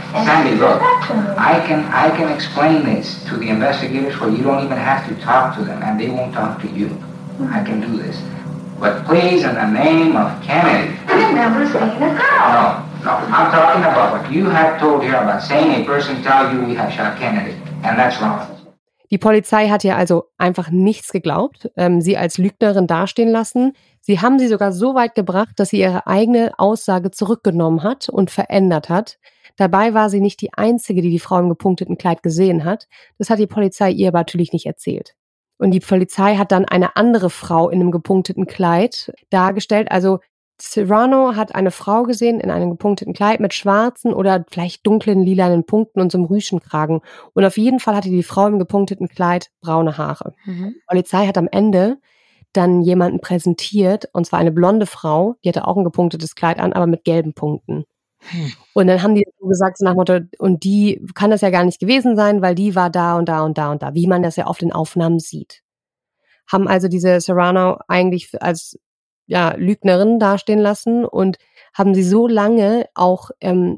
Sandy, look, I can I can explain this to the investigators where you don't even have to talk to them and they won't talk to you. I can do this. But please, in the name of Kennedy. I remember seeing a girl. No, no, I'm talking about what you have told here about saying a person tell you we have shot Kennedy. And that's wrong. Die Polizei hat ihr also einfach nichts geglaubt, ähm, sie als Lügnerin dastehen lassen. Sie haben sie sogar so weit gebracht, dass sie ihre eigene Aussage zurückgenommen hat und verändert hat. Dabei war sie nicht die Einzige, die die Frau im gepunkteten Kleid gesehen hat. Das hat die Polizei ihr aber natürlich nicht erzählt. Und die Polizei hat dann eine andere Frau in einem gepunkteten Kleid dargestellt. Also Serrano hat eine Frau gesehen in einem gepunkteten Kleid mit schwarzen oder vielleicht dunklen lilanen Punkten und so einem Rüschenkragen. Und auf jeden Fall hatte die Frau im gepunkteten Kleid braune Haare. Mhm. Die Polizei hat am Ende dann jemanden präsentiert, und zwar eine blonde Frau, die hatte auch ein gepunktetes Kleid an, aber mit gelben Punkten. Hm. Und dann haben die gesagt, so nach dem Motto, und die kann das ja gar nicht gewesen sein, weil die war da und da und da und da, wie man das ja auf den Aufnahmen sieht. Haben also diese Serrano eigentlich als ja, Lügnerin dastehen lassen und haben sie so lange auch ähm,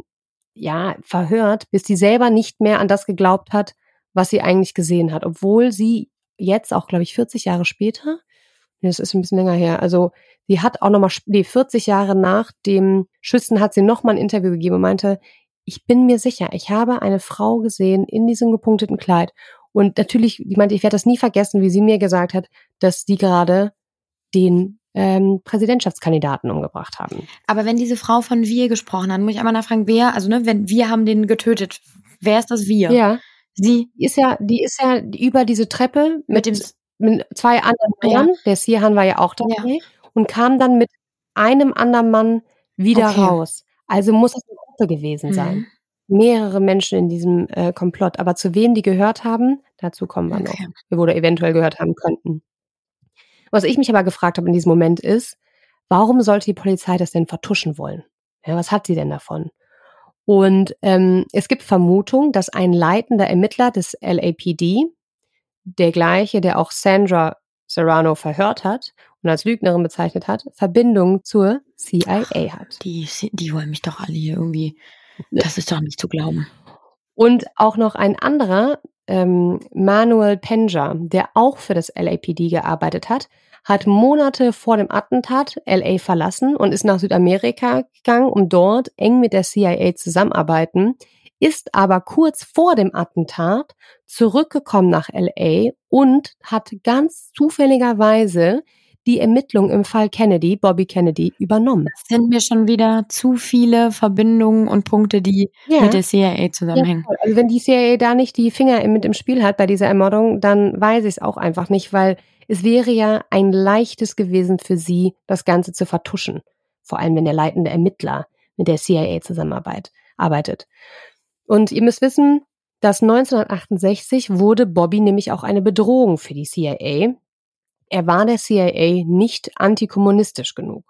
ja verhört, bis sie selber nicht mehr an das geglaubt hat, was sie eigentlich gesehen hat. Obwohl sie jetzt auch, glaube ich, vierzig Jahre später, das ist ein bisschen länger her, also sie hat auch nochmal, nee, vierzig Jahre nach dem Schüssen hat sie nochmal ein Interview gegeben und meinte, ich bin mir sicher, ich habe eine Frau gesehen in diesem gepunkteten Kleid. Und natürlich, die meinte, ich werde das nie vergessen, wie sie mir gesagt hat, dass die gerade den ähm, Präsidentschaftskandidaten umgebracht haben. Aber wenn diese Frau von wir gesprochen hat, muss ich einmal nachfragen, wer, also ne, wenn wir haben den getötet, wer ist das wir? Ja, sie die ist ja, die ist ja über diese Treppe mit, mit, dem, mit zwei anderen Männern, ja. Der Sirhan war ja auch dabei, ja. Und kam dann mit einem anderen Mann wieder okay. raus. Also muss es eine Gruppe gewesen mhm. sein. Mehrere Menschen in diesem äh, Komplott. Aber zu wem die gehört haben, dazu kommen wir okay. noch. Oder eventuell gehört haben könnten. Was ich mich aber gefragt habe in diesem Moment ist, warum sollte die Polizei das denn vertuschen wollen? Ja, was hat sie denn davon? Und ähm, es gibt Vermutung, dass ein leitender Ermittler des L A P D, der gleiche, der auch Sandra Serrano verhört hat und als Lügnerin bezeichnet hat, Verbindung zur C I A Ach, hat. Die, die wollen mich doch alle hier irgendwie, das ist doch nicht zu glauben. Und auch noch ein anderer, ähm, Manuel Penja, der auch für das L A P D gearbeitet hat, hat Monate vor dem Attentat L A verlassen und ist nach Südamerika gegangen, um dort eng mit der C I A zusammenarbeiten, ist aber kurz vor dem Attentat zurückgekommen nach L A und hat ganz zufälligerweise die Ermittlungen im Fall Kennedy, Bobby Kennedy, übernommen. Das sind mir schon wieder zu viele Verbindungen und Punkte, die ja. mit der C I A zusammenhängen. Ja, also wenn die C I A da nicht die Finger mit im Spiel hat bei dieser Ermordung, dann weiß ich es auch einfach nicht, weil es wäre ja ein leichtes gewesen für sie, das Ganze zu vertuschen. Vor allem, wenn der leitende Ermittler mit der C I A zusammenarbeitet. Und ihr müsst wissen, dass neunzehnhundertachtundsechzig wurde Bobby nämlich auch eine Bedrohung für die C I A. Er war der C I A nicht antikommunistisch genug.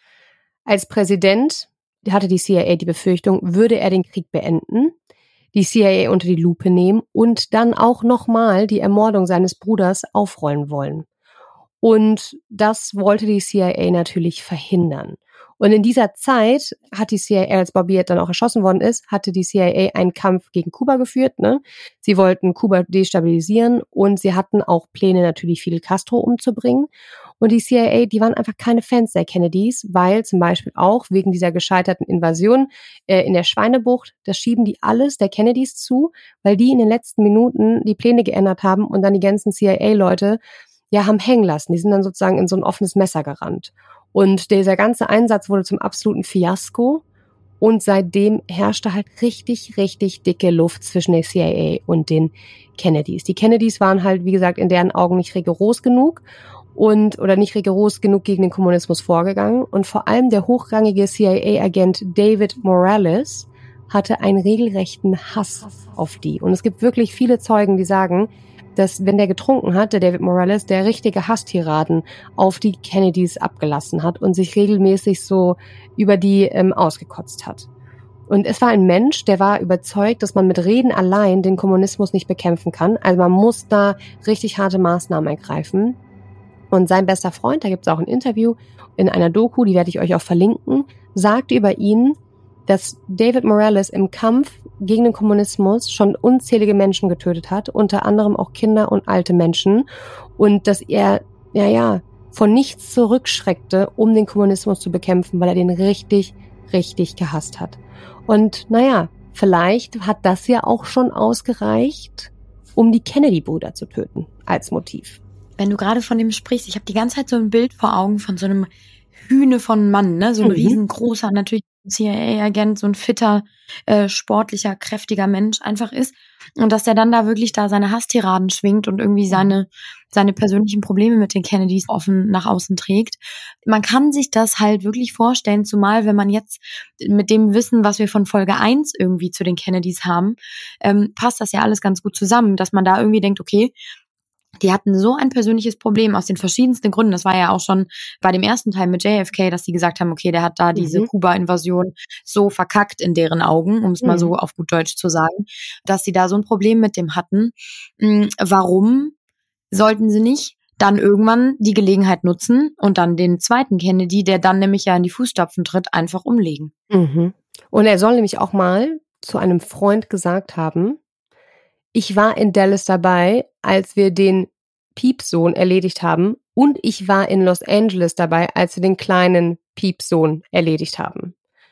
Als Präsident hatte die C I A die Befürchtung, würde er den Krieg beenden, die C I A unter die Lupe nehmen und dann auch nochmal die Ermordung seines Bruders aufrollen wollen. Und das wollte die C I A natürlich verhindern. Und in dieser Zeit hat die C I A, als Bobby dann auch erschossen worden ist, hatte die C I A einen Kampf gegen Kuba geführt. Ne? Sie wollten Kuba destabilisieren und sie hatten auch Pläne, natürlich Fidel Castro umzubringen. Und die C I A, die waren einfach keine Fans der Kennedys, weil zum Beispiel auch wegen dieser gescheiterten Invasion äh, in der Schweinebucht, das schieben die alles der Kennedys zu, weil die in den letzten Minuten die Pläne geändert haben und dann die ganzen C I A-Leute ja haben hängen lassen. Die sind dann sozusagen in so ein offenes Messer gerannt. Und dieser ganze Einsatz wurde zum absoluten Fiasko und seitdem herrschte halt richtig, richtig dicke Luft zwischen der C I A und den Kennedys. Die Kennedys waren halt, wie gesagt, in deren Augen nicht rigoros genug und oder nicht rigoros genug gegen den Kommunismus vorgegangen. Und vor allem der hochrangige C I A-Agent David Morales hatte einen regelrechten Hass auf die. Und es gibt wirklich viele Zeugen, die sagen, dass wenn der getrunken hat, der David Morales, der richtige Hasstiraden auf die Kennedys abgelassen hat und sich regelmäßig so über die ähm, ausgekotzt hat. Und es war ein Mensch, der war überzeugt, dass man mit Reden allein den Kommunismus nicht bekämpfen kann. Also man muss da richtig harte Maßnahmen ergreifen. Und sein bester Freund, da gibt es auch ein Interview in einer Doku, die werde ich euch auch verlinken, sagt über ihn, dass David Morales im Kampf gegen den Kommunismus schon unzählige Menschen getötet hat, unter anderem auch Kinder und alte Menschen, und dass er, ja, ja, von nichts zurückschreckte, um den Kommunismus zu bekämpfen, weil er den richtig, richtig gehasst hat. Und naja, vielleicht hat das ja auch schon ausgereicht, um die Kennedy-Brüder zu töten, als Motiv. Wenn du gerade von dem sprichst, ich habe die ganze Zeit so ein Bild vor Augen von so einem Hühne von Mann, ne, so ein mhm. riesengroßer, natürlich C I A-Agent, so ein fitter, äh, sportlicher, kräftiger Mensch einfach ist. Und dass der dann da wirklich da seine Hasstiraden schwingt und irgendwie seine seine persönlichen Probleme mit den Kennedys offen nach außen trägt. Man kann sich das halt wirklich vorstellen, zumal wenn man jetzt mit dem Wissen, was wir von Folge eins irgendwie zu den Kennedys haben, ähm, passt das ja alles ganz gut zusammen, dass man da irgendwie denkt, okay, die hatten so ein persönliches Problem aus den verschiedensten Gründen. Das war ja auch schon bei dem ersten Teil mit J F K, dass die gesagt haben, okay, der hat da diese mhm. Kuba-Invasion so verkackt in deren Augen, um es mhm. mal so auf gut Deutsch zu sagen, dass sie da so ein Problem mit dem hatten. Warum sollten sie nicht dann irgendwann die Gelegenheit nutzen und dann den zweiten Kennedy, der dann nämlich ja in die Fußstapfen tritt, einfach umlegen? Mhm. Und er soll nämlich auch mal zu einem Freund gesagt haben, ich war in Dallas dabei, als wir den Piepsohn erledigt haben, und ich war in Los Angeles dabei, als wir den kleinen Piepsohn erledigt haben.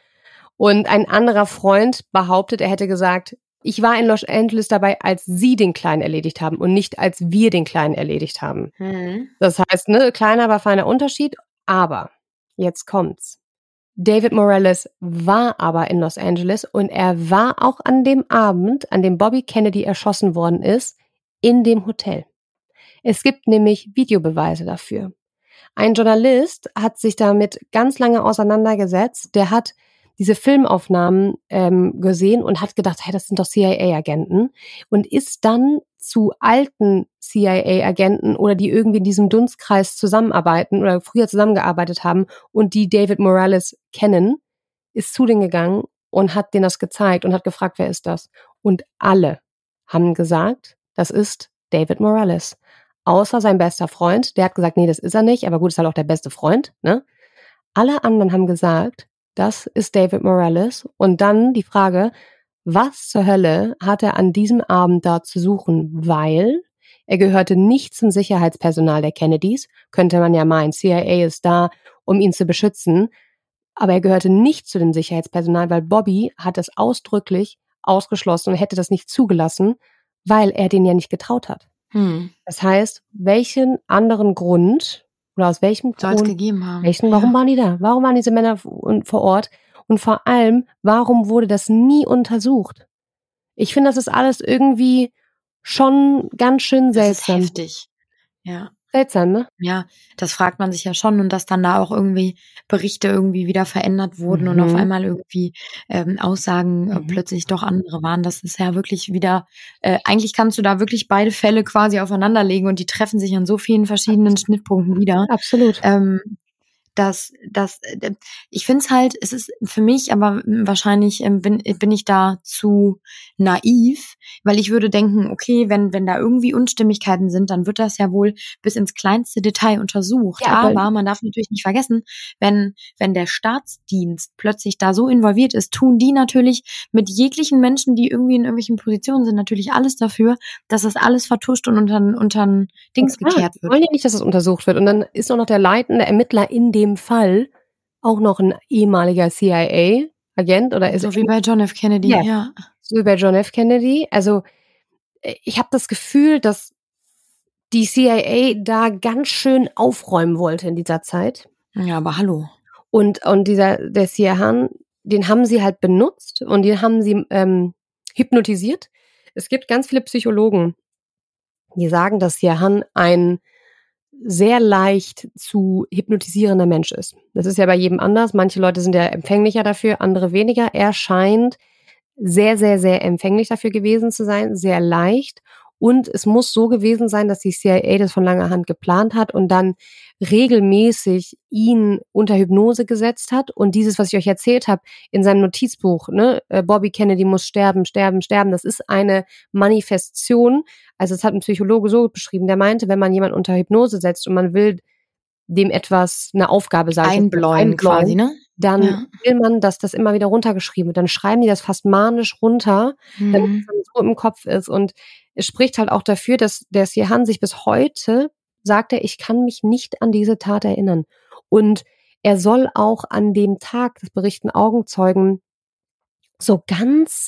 Und ein anderer Freund behauptet, er hätte gesagt, ich war in Los Angeles dabei, als sie den Kleinen erledigt haben und nicht als wir den Kleinen erledigt haben. Mhm. Das heißt, ne, kleiner, aber feiner Unterschied. Aber jetzt kommt's. David Morales war aber in Los Angeles und er war auch an dem Abend, an dem Bobby Kennedy erschossen worden ist, in dem Hotel. Es gibt nämlich Videobeweise dafür. Ein Journalist hat sich damit ganz lange auseinandergesetzt, der hat diese Filmaufnahmen ähm, gesehen und hat gedacht, hey, das sind doch C I A-Agenten, und ist dann zu alten C I A-Agenten oder die irgendwie in diesem Dunstkreis zusammenarbeiten oder früher zusammengearbeitet haben und die David Morales kennen, ist zu denen gegangen und hat denen das gezeigt und hat gefragt, wer ist das? Und alle haben gesagt, das ist David Morales. Außer sein bester Freund, der hat gesagt, nee, das ist er nicht, aber gut, ist halt auch der beste Freund, ne? Alle anderen haben gesagt, das ist David Morales. Und dann die Frage, was zur Hölle hat er an diesem Abend da zu suchen? Weil er gehörte nicht zum Sicherheitspersonal der Kennedys. Könnte man ja meinen, C I A ist da, um ihn zu beschützen. Aber er gehörte nicht zu dem Sicherheitspersonal, weil Bobby hat es ausdrücklich ausgeschlossen und hätte das nicht zugelassen, weil er den ja nicht getraut hat. Hm. Das heißt, welchen anderen Grund oder aus welchem Soll Grund, es gegeben haben. Welchen, warum ja. waren die da? Warum waren diese Männer vor Ort? Und vor allem, warum wurde das nie untersucht? Ich finde, das ist alles irgendwie schon ganz schön seltsam. Das ist heftig. Ja. Seltsam, ne? Ja, das fragt man sich ja schon, und dass dann da auch irgendwie Berichte irgendwie wieder verändert wurden mhm. und auf einmal irgendwie ähm, Aussagen äh, mhm. plötzlich doch andere waren. Das ist ja wirklich wieder, äh, eigentlich kannst du da wirklich beide Fälle quasi aufeinanderlegen und die treffen sich an so vielen verschiedenen Schnittpunkten wieder. Absolut. Ähm, dass, dass, ich finde es halt, es ist für mich, aber wahrscheinlich ähm, bin, bin ich da zu naiv, weil ich würde denken, okay, wenn, wenn da irgendwie Unstimmigkeiten sind, dann wird das ja wohl bis ins kleinste Detail untersucht. Ja, aber, aber man darf natürlich nicht vergessen, wenn, wenn der Staatsdienst plötzlich da so involviert ist, tun die natürlich mit jeglichen Menschen, die irgendwie in irgendwelchen Positionen sind, natürlich alles dafür, dass das alles vertuscht und unter, unter Dings ja, gekehrt wird. Wollen die nicht, dass das untersucht wird. Und dann ist auch noch der leitende Ermittler in dem Fall auch noch ein ehemaliger C I A-Agent oder ist so wie bei John F. Kennedy, ja. ja. So wie bei John F. Kennedy. Also ich habe das Gefühl, dass die C I A da ganz schön aufräumen wollte in dieser Zeit. Ja, aber hallo. Und und dieser der Sirhan, den haben sie halt benutzt und den haben sie ähm, hypnotisiert. Es gibt ganz viele Psychologen, die sagen, dass Sirhan ein sehr leicht zu hypnotisierender Mensch ist. Das ist ja bei jedem anders. Manche Leute sind ja empfänglicher dafür, andere weniger. Er scheint sehr, sehr, sehr empfänglich dafür gewesen zu sein, sehr leicht. Und es muss so gewesen sein, dass die C I A das von langer Hand geplant hat und dann regelmäßig ihn unter Hypnose gesetzt hat. Und dieses, was ich euch erzählt habe, in seinem Notizbuch, ne, Bobby Kennedy muss sterben, sterben, sterben, das ist eine Manifestation. Also es hat ein Psychologe so beschrieben, der meinte, wenn man jemanden unter Hypnose setzt und man will dem etwas, eine Aufgabe sagen. Einbläuen quasi, ne? dann Ja. will man, dass das immer wieder runtergeschrieben wird. Dann schreiben die das fast manisch runter, damit Mhm. es dann so im Kopf ist. Und es spricht halt auch dafür, dass der Sirhan sich bis heute, sagt er, ich kann mich nicht an diese Tat erinnern. Und er soll auch an dem Tag, das berichten Augenzeugen, so ganz,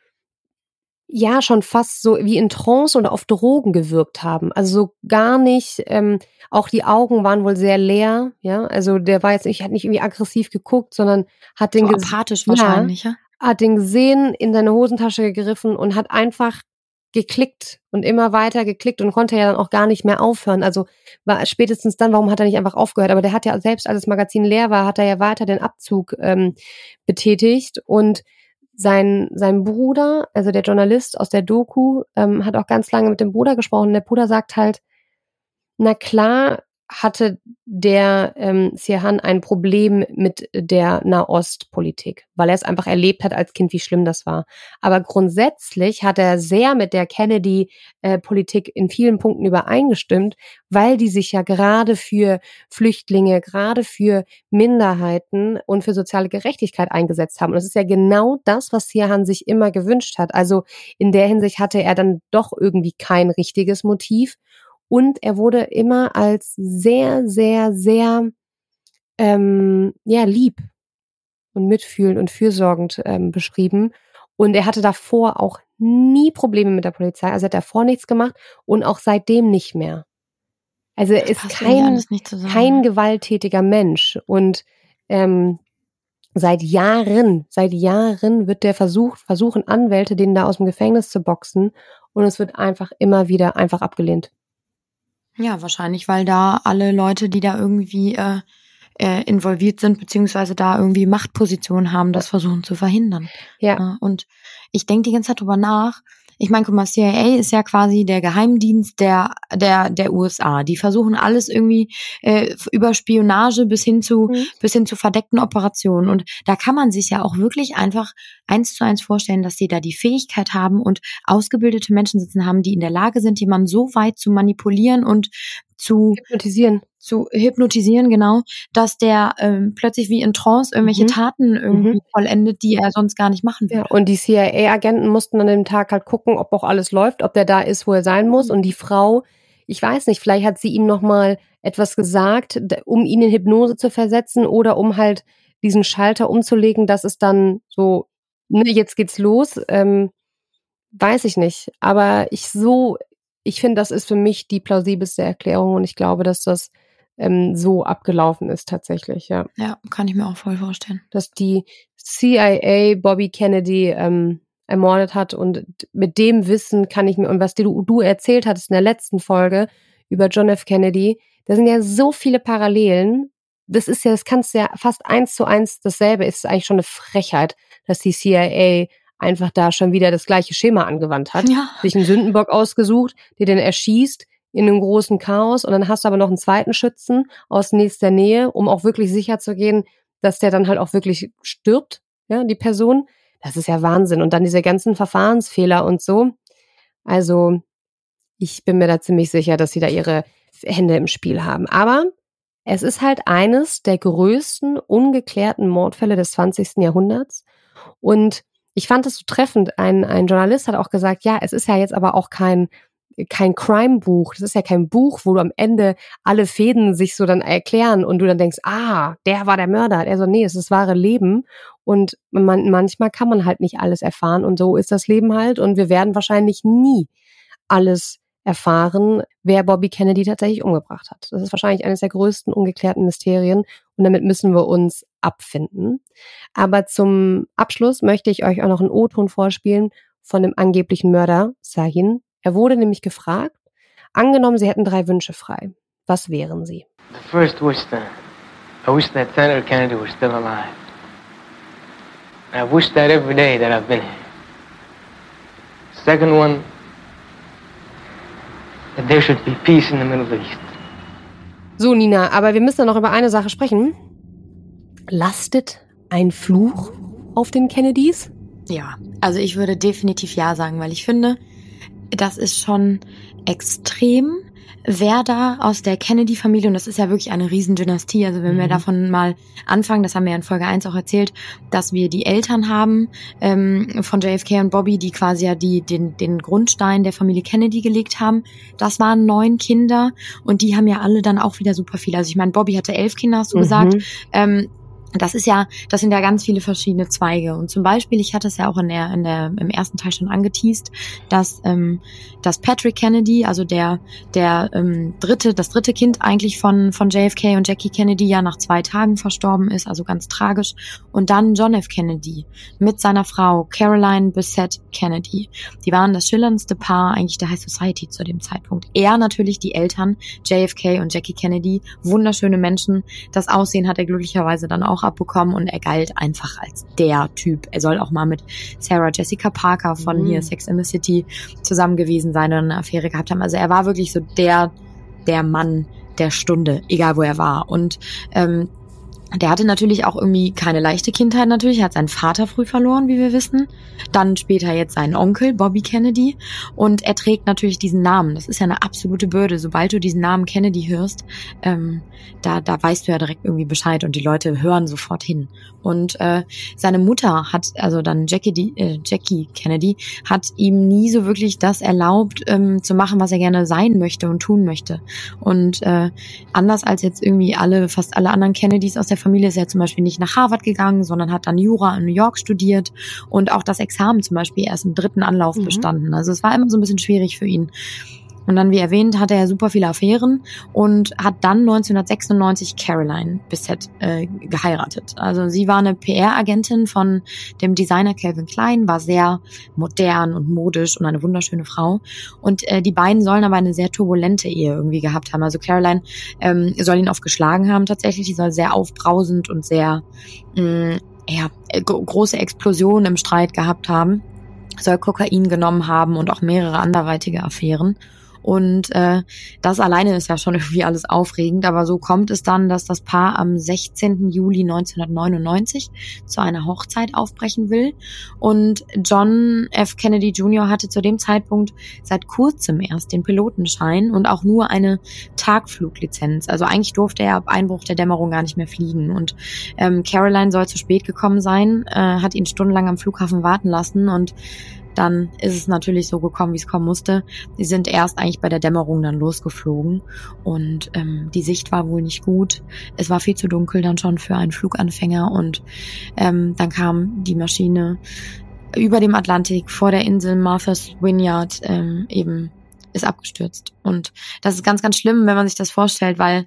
ja, schon fast so wie in Trance oder auf Drogen gewirkt haben. Also so gar nicht, ähm, auch die Augen waren wohl sehr leer, ja. Also der war jetzt nicht, hat nicht irgendwie aggressiv geguckt, sondern hat den So ges- apathisch ja, wahrscheinlich, ja? hat den gesehen, in seine Hosentasche gegriffen und hat einfach geklickt und immer weiter geklickt und konnte ja dann auch gar nicht mehr aufhören. Also war spätestens dann, warum hat er nicht einfach aufgehört? Aber der hat ja selbst, als das Magazin leer war, hat er ja weiter den Abzug ähm, betätigt. Und sein sein Bruder, also der Journalist aus der Doku, ähm, hat auch ganz lange mit dem Bruder gesprochen. Und der Bruder sagt halt, na klar hatte der ähm, Sirhan ein Problem mit der Nahostpolitik, weil er es einfach erlebt hat als Kind, wie schlimm das war. Aber grundsätzlich hat er sehr mit der Kennedy-Politik in vielen Punkten übereingestimmt, weil die sich ja gerade für Flüchtlinge, gerade für Minderheiten und für soziale Gerechtigkeit eingesetzt haben. Und das ist ja genau das, was Sirhan sich immer gewünscht hat. Also in der Hinsicht hatte er dann doch irgendwie kein richtiges Motiv. Und er wurde immer als sehr, sehr, sehr ähm, ja, lieb und mitfühlend und fürsorgend ähm, beschrieben. Und er hatte davor auch nie Probleme mit der Polizei. Also er hat davor nichts gemacht und auch seitdem nicht mehr. Also er Das ist passt irgendwie kein, alles nicht zusammen. kein gewalttätiger Mensch. Und ähm, seit Jahren, seit Jahren wird der versucht, versuchen Anwälte, den da aus dem Gefängnis zu boxen. Und es wird einfach immer wieder einfach abgelehnt. Ja, wahrscheinlich, weil da alle Leute, die da irgendwie äh, äh, involviert sind, beziehungsweise da irgendwie Machtpositionen haben, das versuchen zu verhindern. Ja. Ja, und ich denke die ganze Zeit drüber nach. Ich meine, guck mal, C I A ist ja quasi der Geheimdienst der der der U S A. Die versuchen alles irgendwie äh, über Spionage bis hin zu Mhm. bis hin zu verdeckten Operationen. Und da kann man sich ja auch wirklich einfach eins zu eins vorstellen, dass sie da die Fähigkeit haben und ausgebildete Menschen sitzen haben, die in der Lage sind, jemanden so weit zu manipulieren und zu Hypnotisieren. zu hypnotisieren, genau, dass der ähm, plötzlich wie in Trance irgendwelche Mhm. Taten irgendwie Mhm. vollendet, die er sonst gar nicht machen Ja, würde. und die C I A-Agenten mussten an dem Tag halt gucken, ob auch alles läuft, ob der da ist, wo er sein muss. Und die Frau, ich weiß nicht, vielleicht hat sie ihm nochmal etwas gesagt, d- um ihn in Hypnose zu versetzen oder um halt diesen Schalter umzulegen, dass es dann so, ne, jetzt geht's los. Ähm, weiß ich nicht. Aber ich so, ich finde, das ist für mich die plausibelste Erklärung und ich glaube, dass das ähm, so abgelaufen ist tatsächlich, ja. Ja, kann ich mir auch voll vorstellen. Dass die C I A Bobby Kennedy ähm, ermordet hat und mit dem Wissen kann ich mir, und was du, du erzählt hattest in der letzten Folge über John F. Kennedy, da sind ja so viele Parallelen, das ist ja, das kannst du ja fast eins zu eins dasselbe, ist eigentlich schon eine Frechheit, dass die C I A einfach da schon wieder das gleiche Schema angewandt hat, Ja. sich einen Sündenbock ausgesucht, der den erschießt in einem großen Chaos und dann hast du aber noch einen zweiten Schützen aus nächster Nähe, um auch wirklich sicher zu gehen, dass der dann halt auch wirklich stirbt, ja, die Person. Das ist ja Wahnsinn. Und dann diese ganzen Verfahrensfehler und so. Also ich bin mir da ziemlich sicher, dass sie da ihre Hände im Spiel haben. Aber es ist halt eines der größten ungeklärten Mordfälle des zwanzigsten Jahrhunderts. Und ich fand es so treffend. Ein, ein Journalist hat auch gesagt, ja, es ist ja jetzt aber auch kein kein Crime-Buch. Das ist ja kein Buch, wo du am Ende alle Fäden sich so dann erklären und du dann denkst, ah, der war der Mörder. Er so, nee, es ist das wahre Leben. Und man, manchmal kann man halt nicht alles erfahren und so ist das Leben halt. Und wir werden wahrscheinlich nie alles erfahren, wer Bobby Kennedy tatsächlich umgebracht hat. Das ist wahrscheinlich eines der größten ungeklärten Mysterien und damit müssen wir uns abfinden. Aber zum Abschluss möchte ich euch auch noch einen O-Ton vorspielen von dem angeblichen Mörder Sahin. Er wurde nämlich gefragt, angenommen, Sie hätten drei Wünsche frei. Was wären sie? The first wish then, I wish that Senator Kennedy was still alive. And I wish that every day that I've been here. Second one, that there should be peace in the Middle East. So, Nina, aber wir müssen noch über eine Sache sprechen. Lastet ein Fluch auf den Kennedys? Ja, also ich würde definitiv ja sagen, weil ich finde, das ist schon extrem, wer da aus der Kennedy-Familie, und das ist ja wirklich eine Riesendynastie, also wenn mhm. wir davon mal anfangen, das haben wir ja in Folge eins auch erzählt, dass wir die Eltern haben ähm, von J F K und Bobby, die quasi ja die den den Grundstein der Familie Kennedy gelegt haben. Das waren neun Kinder und die haben ja alle dann auch wieder super viele. Also ich meine, Bobby hatte elf Kinder, hast du mhm. gesagt. Ähm, Das ist ja, das sind ja ganz viele verschiedene Zweige. Und zum Beispiel, ich hatte es ja auch in der, in der, im ersten Teil schon angeteast, dass, ähm, dass Patrick Kennedy, also der, der, ähm, dritte, das dritte Kind eigentlich von, von J F K und Jackie Kennedy ja nach zwei Tagen verstorben ist, also ganz tragisch. Und dann John F. Kennedy mit seiner Frau Caroline Bessette Kennedy. Die waren das schillerndste Paar eigentlich der High Society zu dem Zeitpunkt. Er natürlich die Eltern, J F K und Jackie Kennedy, wunderschöne Menschen. Das Aussehen hat er glücklicherweise dann auch abbekommen und er galt einfach als der Typ. Er soll auch mal mit Sarah Jessica Parker von mhm. hier Sex and the City zusammen gewesen sein und eine Affäre gehabt haben. Also er war wirklich so der, der Mann der Stunde, egal wo er war. Und ähm, der hatte natürlich auch irgendwie keine leichte Kindheit natürlich. Er hat seinen Vater früh verloren, wie wir wissen. Dann später jetzt seinen Onkel, Bobby Kennedy. Und er trägt natürlich diesen Namen. Das ist ja eine absolute Bürde. Sobald du diesen Namen Kennedy hörst, ähm, da, da weißt du ja direkt irgendwie Bescheid und die Leute hören sofort hin. Und äh, seine Mutter hat, also dann Jackie, die, äh, Jackie Kennedy, hat ihm nie so wirklich das erlaubt, ähm, zu machen, was er gerne sein möchte und tun möchte. Und äh, anders als jetzt irgendwie alle, fast alle anderen Kennedys aus der Familie ist er zum Beispiel nicht nach Harvard gegangen, sondern hat dann Jura in New York studiert und auch das Examen zum Beispiel erst im dritten Anlauf mhm. bestanden. Also es war immer so ein bisschen schwierig für ihn. Und dann, wie erwähnt, hatte er super viele Affären und hat dann neunzehnhundertsechsundneunzig Caroline Bessette äh, geheiratet. Also sie war eine P R-Agentin von dem Designer Calvin Klein, war sehr modern und modisch und eine wunderschöne Frau. Und äh, die beiden sollen aber eine sehr turbulente Ehe irgendwie gehabt haben. Also Caroline ähm, soll ihn oft geschlagen haben tatsächlich. Die soll sehr aufbrausend und sehr mh, ja, große Explosionen im Streit gehabt haben. Soll Kokain genommen haben und auch mehrere anderweitige Affären. Und äh, das alleine ist ja schon irgendwie alles aufregend, aber so kommt es dann, dass das Paar am sechzehnten Juli neunzehnhundertneunundneunzig zu einer Hochzeit aufbrechen will. Und John F. Kennedy Junior hatte zu dem Zeitpunkt seit kurzem erst den Pilotenschein und auch nur eine Tagfluglizenz. Also eigentlich durfte er ab Einbruch der Dämmerung gar nicht mehr fliegen. Und ähm, Caroline soll zu spät gekommen sein, äh, hat ihn stundenlang am Flughafen warten lassen und dann ist es natürlich so gekommen, wie es kommen musste. Die sind erst eigentlich bei der Dämmerung dann losgeflogen und ähm, die Sicht war wohl nicht gut. Es war viel zu dunkel dann schon für einen Fluganfänger und ähm, dann kam die Maschine über dem Atlantik vor der Insel Martha's Vineyard ähm, eben ist abgestürzt. Und das ist ganz, ganz schlimm, wenn man sich das vorstellt, weil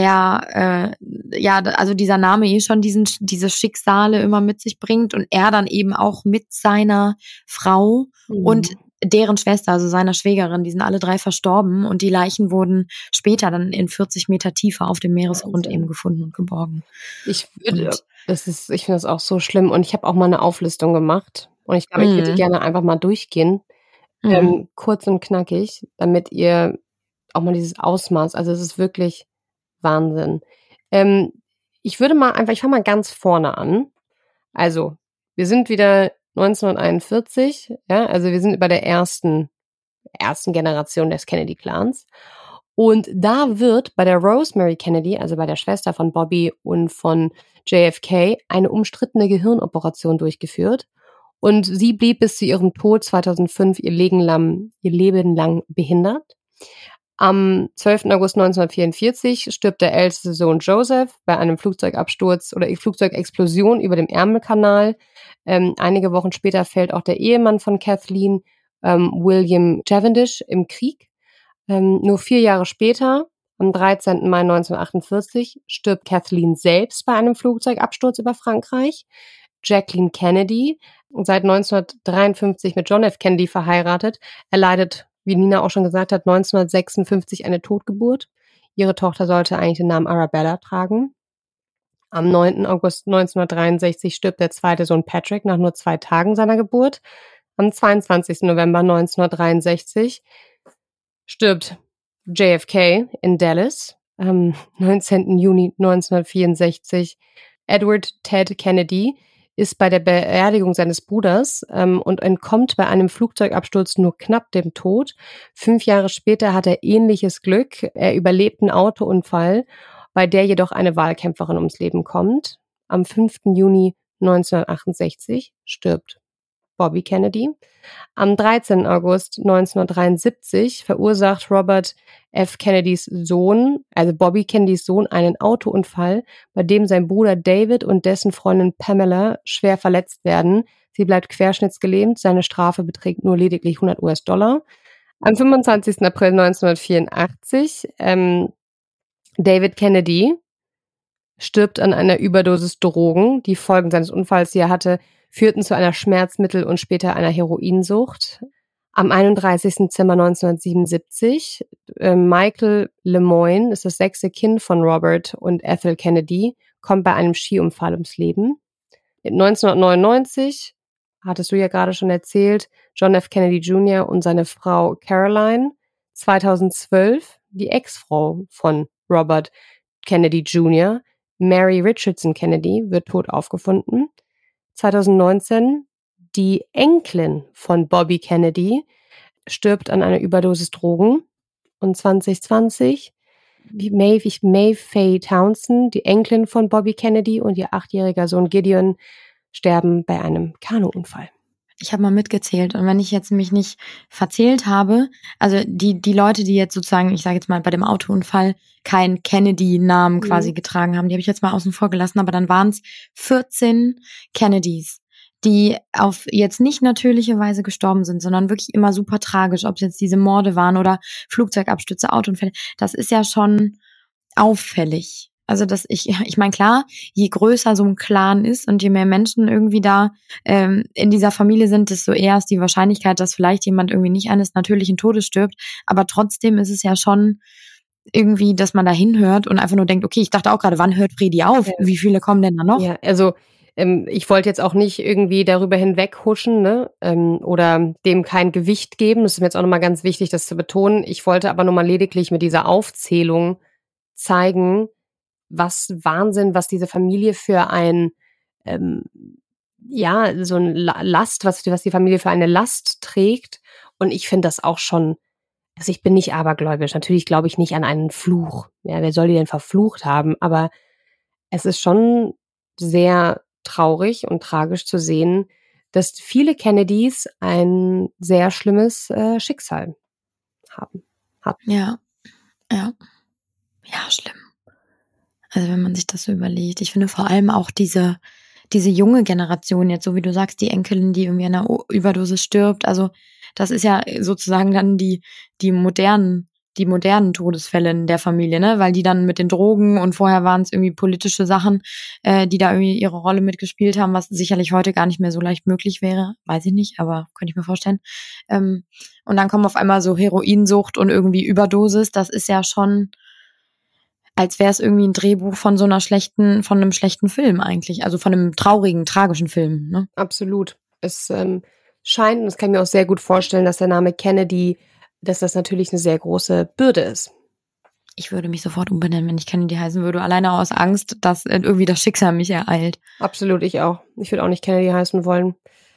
er, äh, ja, also dieser Name eh schon diesen, diese Schicksale immer mit sich bringt und er dann eben auch mit seiner Frau mhm. und deren Schwester, also seiner Schwägerin, die sind alle drei verstorben und die Leichen wurden später dann in vierzig Meter Tiefe auf dem Meeresgrund eben gefunden und geborgen. Ich würde, das ist, ich finde das auch so schlimm und ich habe auch mal eine Auflistung gemacht und ich glaube, ich würde die gerne einfach mal durchgehen. Mhm. Ähm, kurz und knackig, damit ihr auch mal dieses Ausmaß, also es ist wirklich Wahnsinn. Ähm, ich würde mal einfach, ich fange mal ganz vorne an. Also, wir sind wieder neunzehnhunderteinundvierzig, ja, also wir sind bei der ersten, ersten Generation des Kennedy-Clans. Und da wird bei der Rosemary Kennedy, also bei der Schwester von Bobby und von J F K, eine umstrittene Gehirnoperation durchgeführt. Und sie blieb bis zu ihrem Tod zweitausendfünf ihr Leben lang, ihr Leben lang behindert. Am zwölften August neunzehnhundertvierundvierzig stirbt der älteste Sohn Joseph bei einem Flugzeugabsturz oder Flugzeugexplosion über dem Ärmelkanal. Ähm, einige Wochen später fällt auch der Ehemann von Kathleen, ähm, William Cavendish, im Krieg. Ähm, nur vier Jahre später, am dreizehnten Mai neunzehnhundertachtundvierzig, stirbt Kathleen selbst bei einem Flugzeugabsturz über Frankreich. Jacqueline Kennedy, seit neunzehnhundertdreiundfünfzig mit John F. Kennedy verheiratet, erleidet, wie Nina auch schon gesagt hat, neunzehnhundertsechsundfünfzig eine Totgeburt. Ihre Tochter sollte eigentlich den Namen Arabella tragen. Am neunten August neunzehnhundertdreiundsechzig stirbt der zweite Sohn Patrick nach nur zwei Tagen seiner Geburt. Am zweiundzwanzigsten November neunzehnhundertdreiundsechzig stirbt J F K in Dallas. Am neunzehnten Juni neunzehnhundertvierundsechzig Edward Ted Kennedy, ist bei der Beerdigung seines Bruders ähm, und entkommt bei einem Flugzeugabsturz nur knapp dem Tod. Fünf Jahre später hat er ähnliches Glück. Er überlebt einen Autounfall, bei der jedoch eine Wahlkämpferin ums Leben kommt. Am fünften Juni neunzehnhundertachtundsechzig stirbt Bobby Kennedy. Am dreizehnten August neunzehnhundertdreiundsiebzig verursacht Robert F. Kennedys Sohn, also Bobby Kennedys Sohn, einen Autounfall, bei dem sein Bruder David und dessen Freundin Pamela schwer verletzt werden. Sie bleibt querschnittsgelähmt. Seine Strafe beträgt nur lediglich hundert US-Dollar. Am fünfundzwanzigsten April neunzehnhundertvierundachtzig ähm, David Kennedy stirbt an einer Überdosis Drogen. Die Folgen seines Unfalls, die er hatte, führten zu einer Schmerzmittel- und später einer Heroinsucht. Am einunddreißigsten Dezember neunzehnhundertsiebenundsiebzig, äh, Michael Lemoyne ist das sechste Kind von Robert und Ethel Kennedy, kommt bei einem Skiunfall ums Leben. neunzehnhundertneunundneunzig, hattest du ja gerade schon erzählt, John F. Kennedy Junior und seine Frau Caroline. zweitausendzwölf, die Ex-Frau von Robert Kennedy Junior, Mary Richardson Kennedy, wird tot aufgefunden. zweitausendneunzehn, die Enkelin von Bobby Kennedy stirbt an einer Überdosis Drogen. Und zwanzig zwanzig, Mae, Mae Faye Townsend, die Enkelin von Bobby Kennedy und ihr achtjähriger Sohn Gideon sterben bei einem Kanuunfall. Ich habe mal mitgezählt und wenn ich jetzt mich nicht verzählt habe, also die die Leute, die jetzt sozusagen, ich sage jetzt mal bei dem Autounfall keinen Kennedy-Namen mhm. quasi getragen haben, die habe ich jetzt mal außen vor gelassen, aber dann waren es vierzehn Kennedys, die auf jetzt nicht natürliche Weise gestorben sind, sondern wirklich immer super tragisch, ob es jetzt diese Morde waren oder Flugzeugabstürze, Autounfälle. Das ist ja schon auffällig. Also dass ich, ich meine klar, je größer so ein Clan ist und je mehr Menschen irgendwie da ähm, in dieser Familie sind, desto eher ist die Wahrscheinlichkeit, dass vielleicht jemand irgendwie nicht eines natürlichen Todes stirbt. Aber trotzdem ist es ja schon irgendwie, dass man da hinhört und einfach nur denkt, okay, ich dachte auch gerade, wann hört Fredi auf? Ja. Wie viele kommen denn da noch? Ja, also ähm, ich wollte jetzt auch nicht irgendwie darüber hinweghuschen, ne, ähm, oder dem kein Gewicht geben. Das ist mir jetzt auch nochmal ganz wichtig, das zu betonen. Ich wollte aber nochmal lediglich mit dieser Aufzählung zeigen, was Wahnsinn, was diese Familie für ein, ähm, ja, so ein Last, was, was die Familie für eine Last trägt. Und ich finde das auch schon, also ich bin nicht abergläubisch. Natürlich glaube ich nicht an einen Fluch. Ja, wer soll die denn verflucht haben? Aber es ist schon sehr traurig und tragisch zu sehen, dass viele Kennedys ein sehr schlimmes äh, Schicksal haben. Hatten. Ja, ja, ja, schlimm. Also wenn man sich das so überlegt. Ich finde vor allem auch diese diese junge Generation jetzt, so wie du sagst, die Enkelin, die irgendwie an einer Überdosis stirbt. Also das ist ja sozusagen dann die die modernen die modernen Todesfälle in der Familie, ne? Weil die dann mit den Drogen und vorher waren es irgendwie politische Sachen, äh, die da irgendwie ihre Rolle mitgespielt haben, was sicherlich heute gar nicht mehr so leicht möglich wäre. Weiß ich nicht, aber könnte ich mir vorstellen. Ähm, und dann kommen auf einmal so Heroinsucht und irgendwie Überdosis. Das ist ja schon, als wäre es irgendwie ein Drehbuch von so einer schlechten, von einem schlechten Film eigentlich. Also von einem traurigen, tragischen Film, ne? Absolut. Es ähm, scheint, und das kann ich mir auch sehr gut vorstellen, dass der Name Kennedy, dass das natürlich eine sehr große Bürde ist. Ich würde mich sofort umbenennen, wenn ich Kennedy heißen würde. Alleine aus Angst, dass irgendwie das Schicksal mich ereilt. Absolut, ich auch. Ich würde auch nicht Kennedy heißen wollen.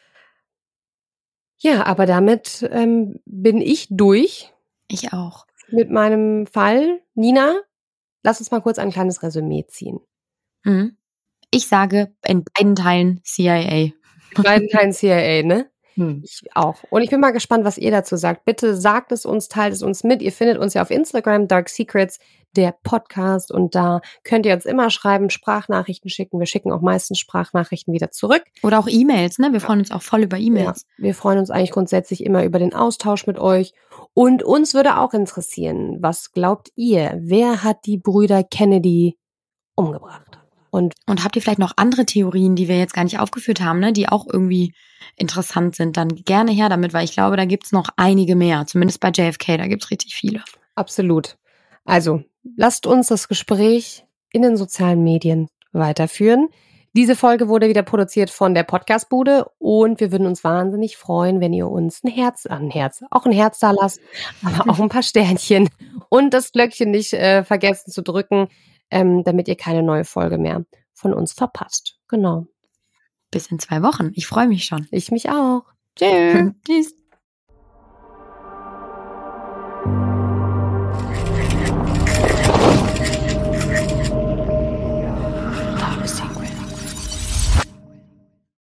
Ja, aber damit ähm, bin ich durch. Ich auch. Mit meinem Fall. Nina, lass uns mal kurz ein kleines Resümee ziehen. Mhm. Ich sage in beiden Teilen C I A. In beiden Teilen C I A, ne? Hm. Ich auch. Und ich bin mal gespannt, was ihr dazu sagt. Bitte sagt es uns, teilt es uns mit. Ihr findet uns ja auf Instagram, Dark Secrets, der Podcast. Und da könnt ihr uns immer schreiben, Sprachnachrichten schicken. Wir schicken auch meistens Sprachnachrichten wieder zurück. Oder auch E-Mails, ne? Wir freuen uns auch voll über E-Mails. Ja, wir freuen uns eigentlich grundsätzlich immer über den Austausch mit euch. Und uns würde auch interessieren, was glaubt ihr? Wer hat die Brüder Kennedy umgebracht? Und, und habt ihr vielleicht noch andere Theorien, die wir jetzt gar nicht aufgeführt haben, ne, die auch irgendwie interessant sind, dann gerne her damit, weil ich glaube, da gibt's noch einige mehr. Zumindest bei J F K, da gibt's richtig viele. Absolut. Also, lasst uns das Gespräch in den sozialen Medien weiterführen. Diese Folge wurde wieder produziert von der Podcastbude und wir würden uns wahnsinnig freuen, wenn ihr uns ein Herz, ein Herz, auch ein Herz da lasst, aber auch ein paar Sternchen und das Glöckchen nicht äh, vergessen zu drücken, ähm, damit ihr keine neue Folge mehr von uns verpasst. Genau. bis in zwei Wochen. Ich freue mich schon. Ich mich auch. Tschüss. Tschüss.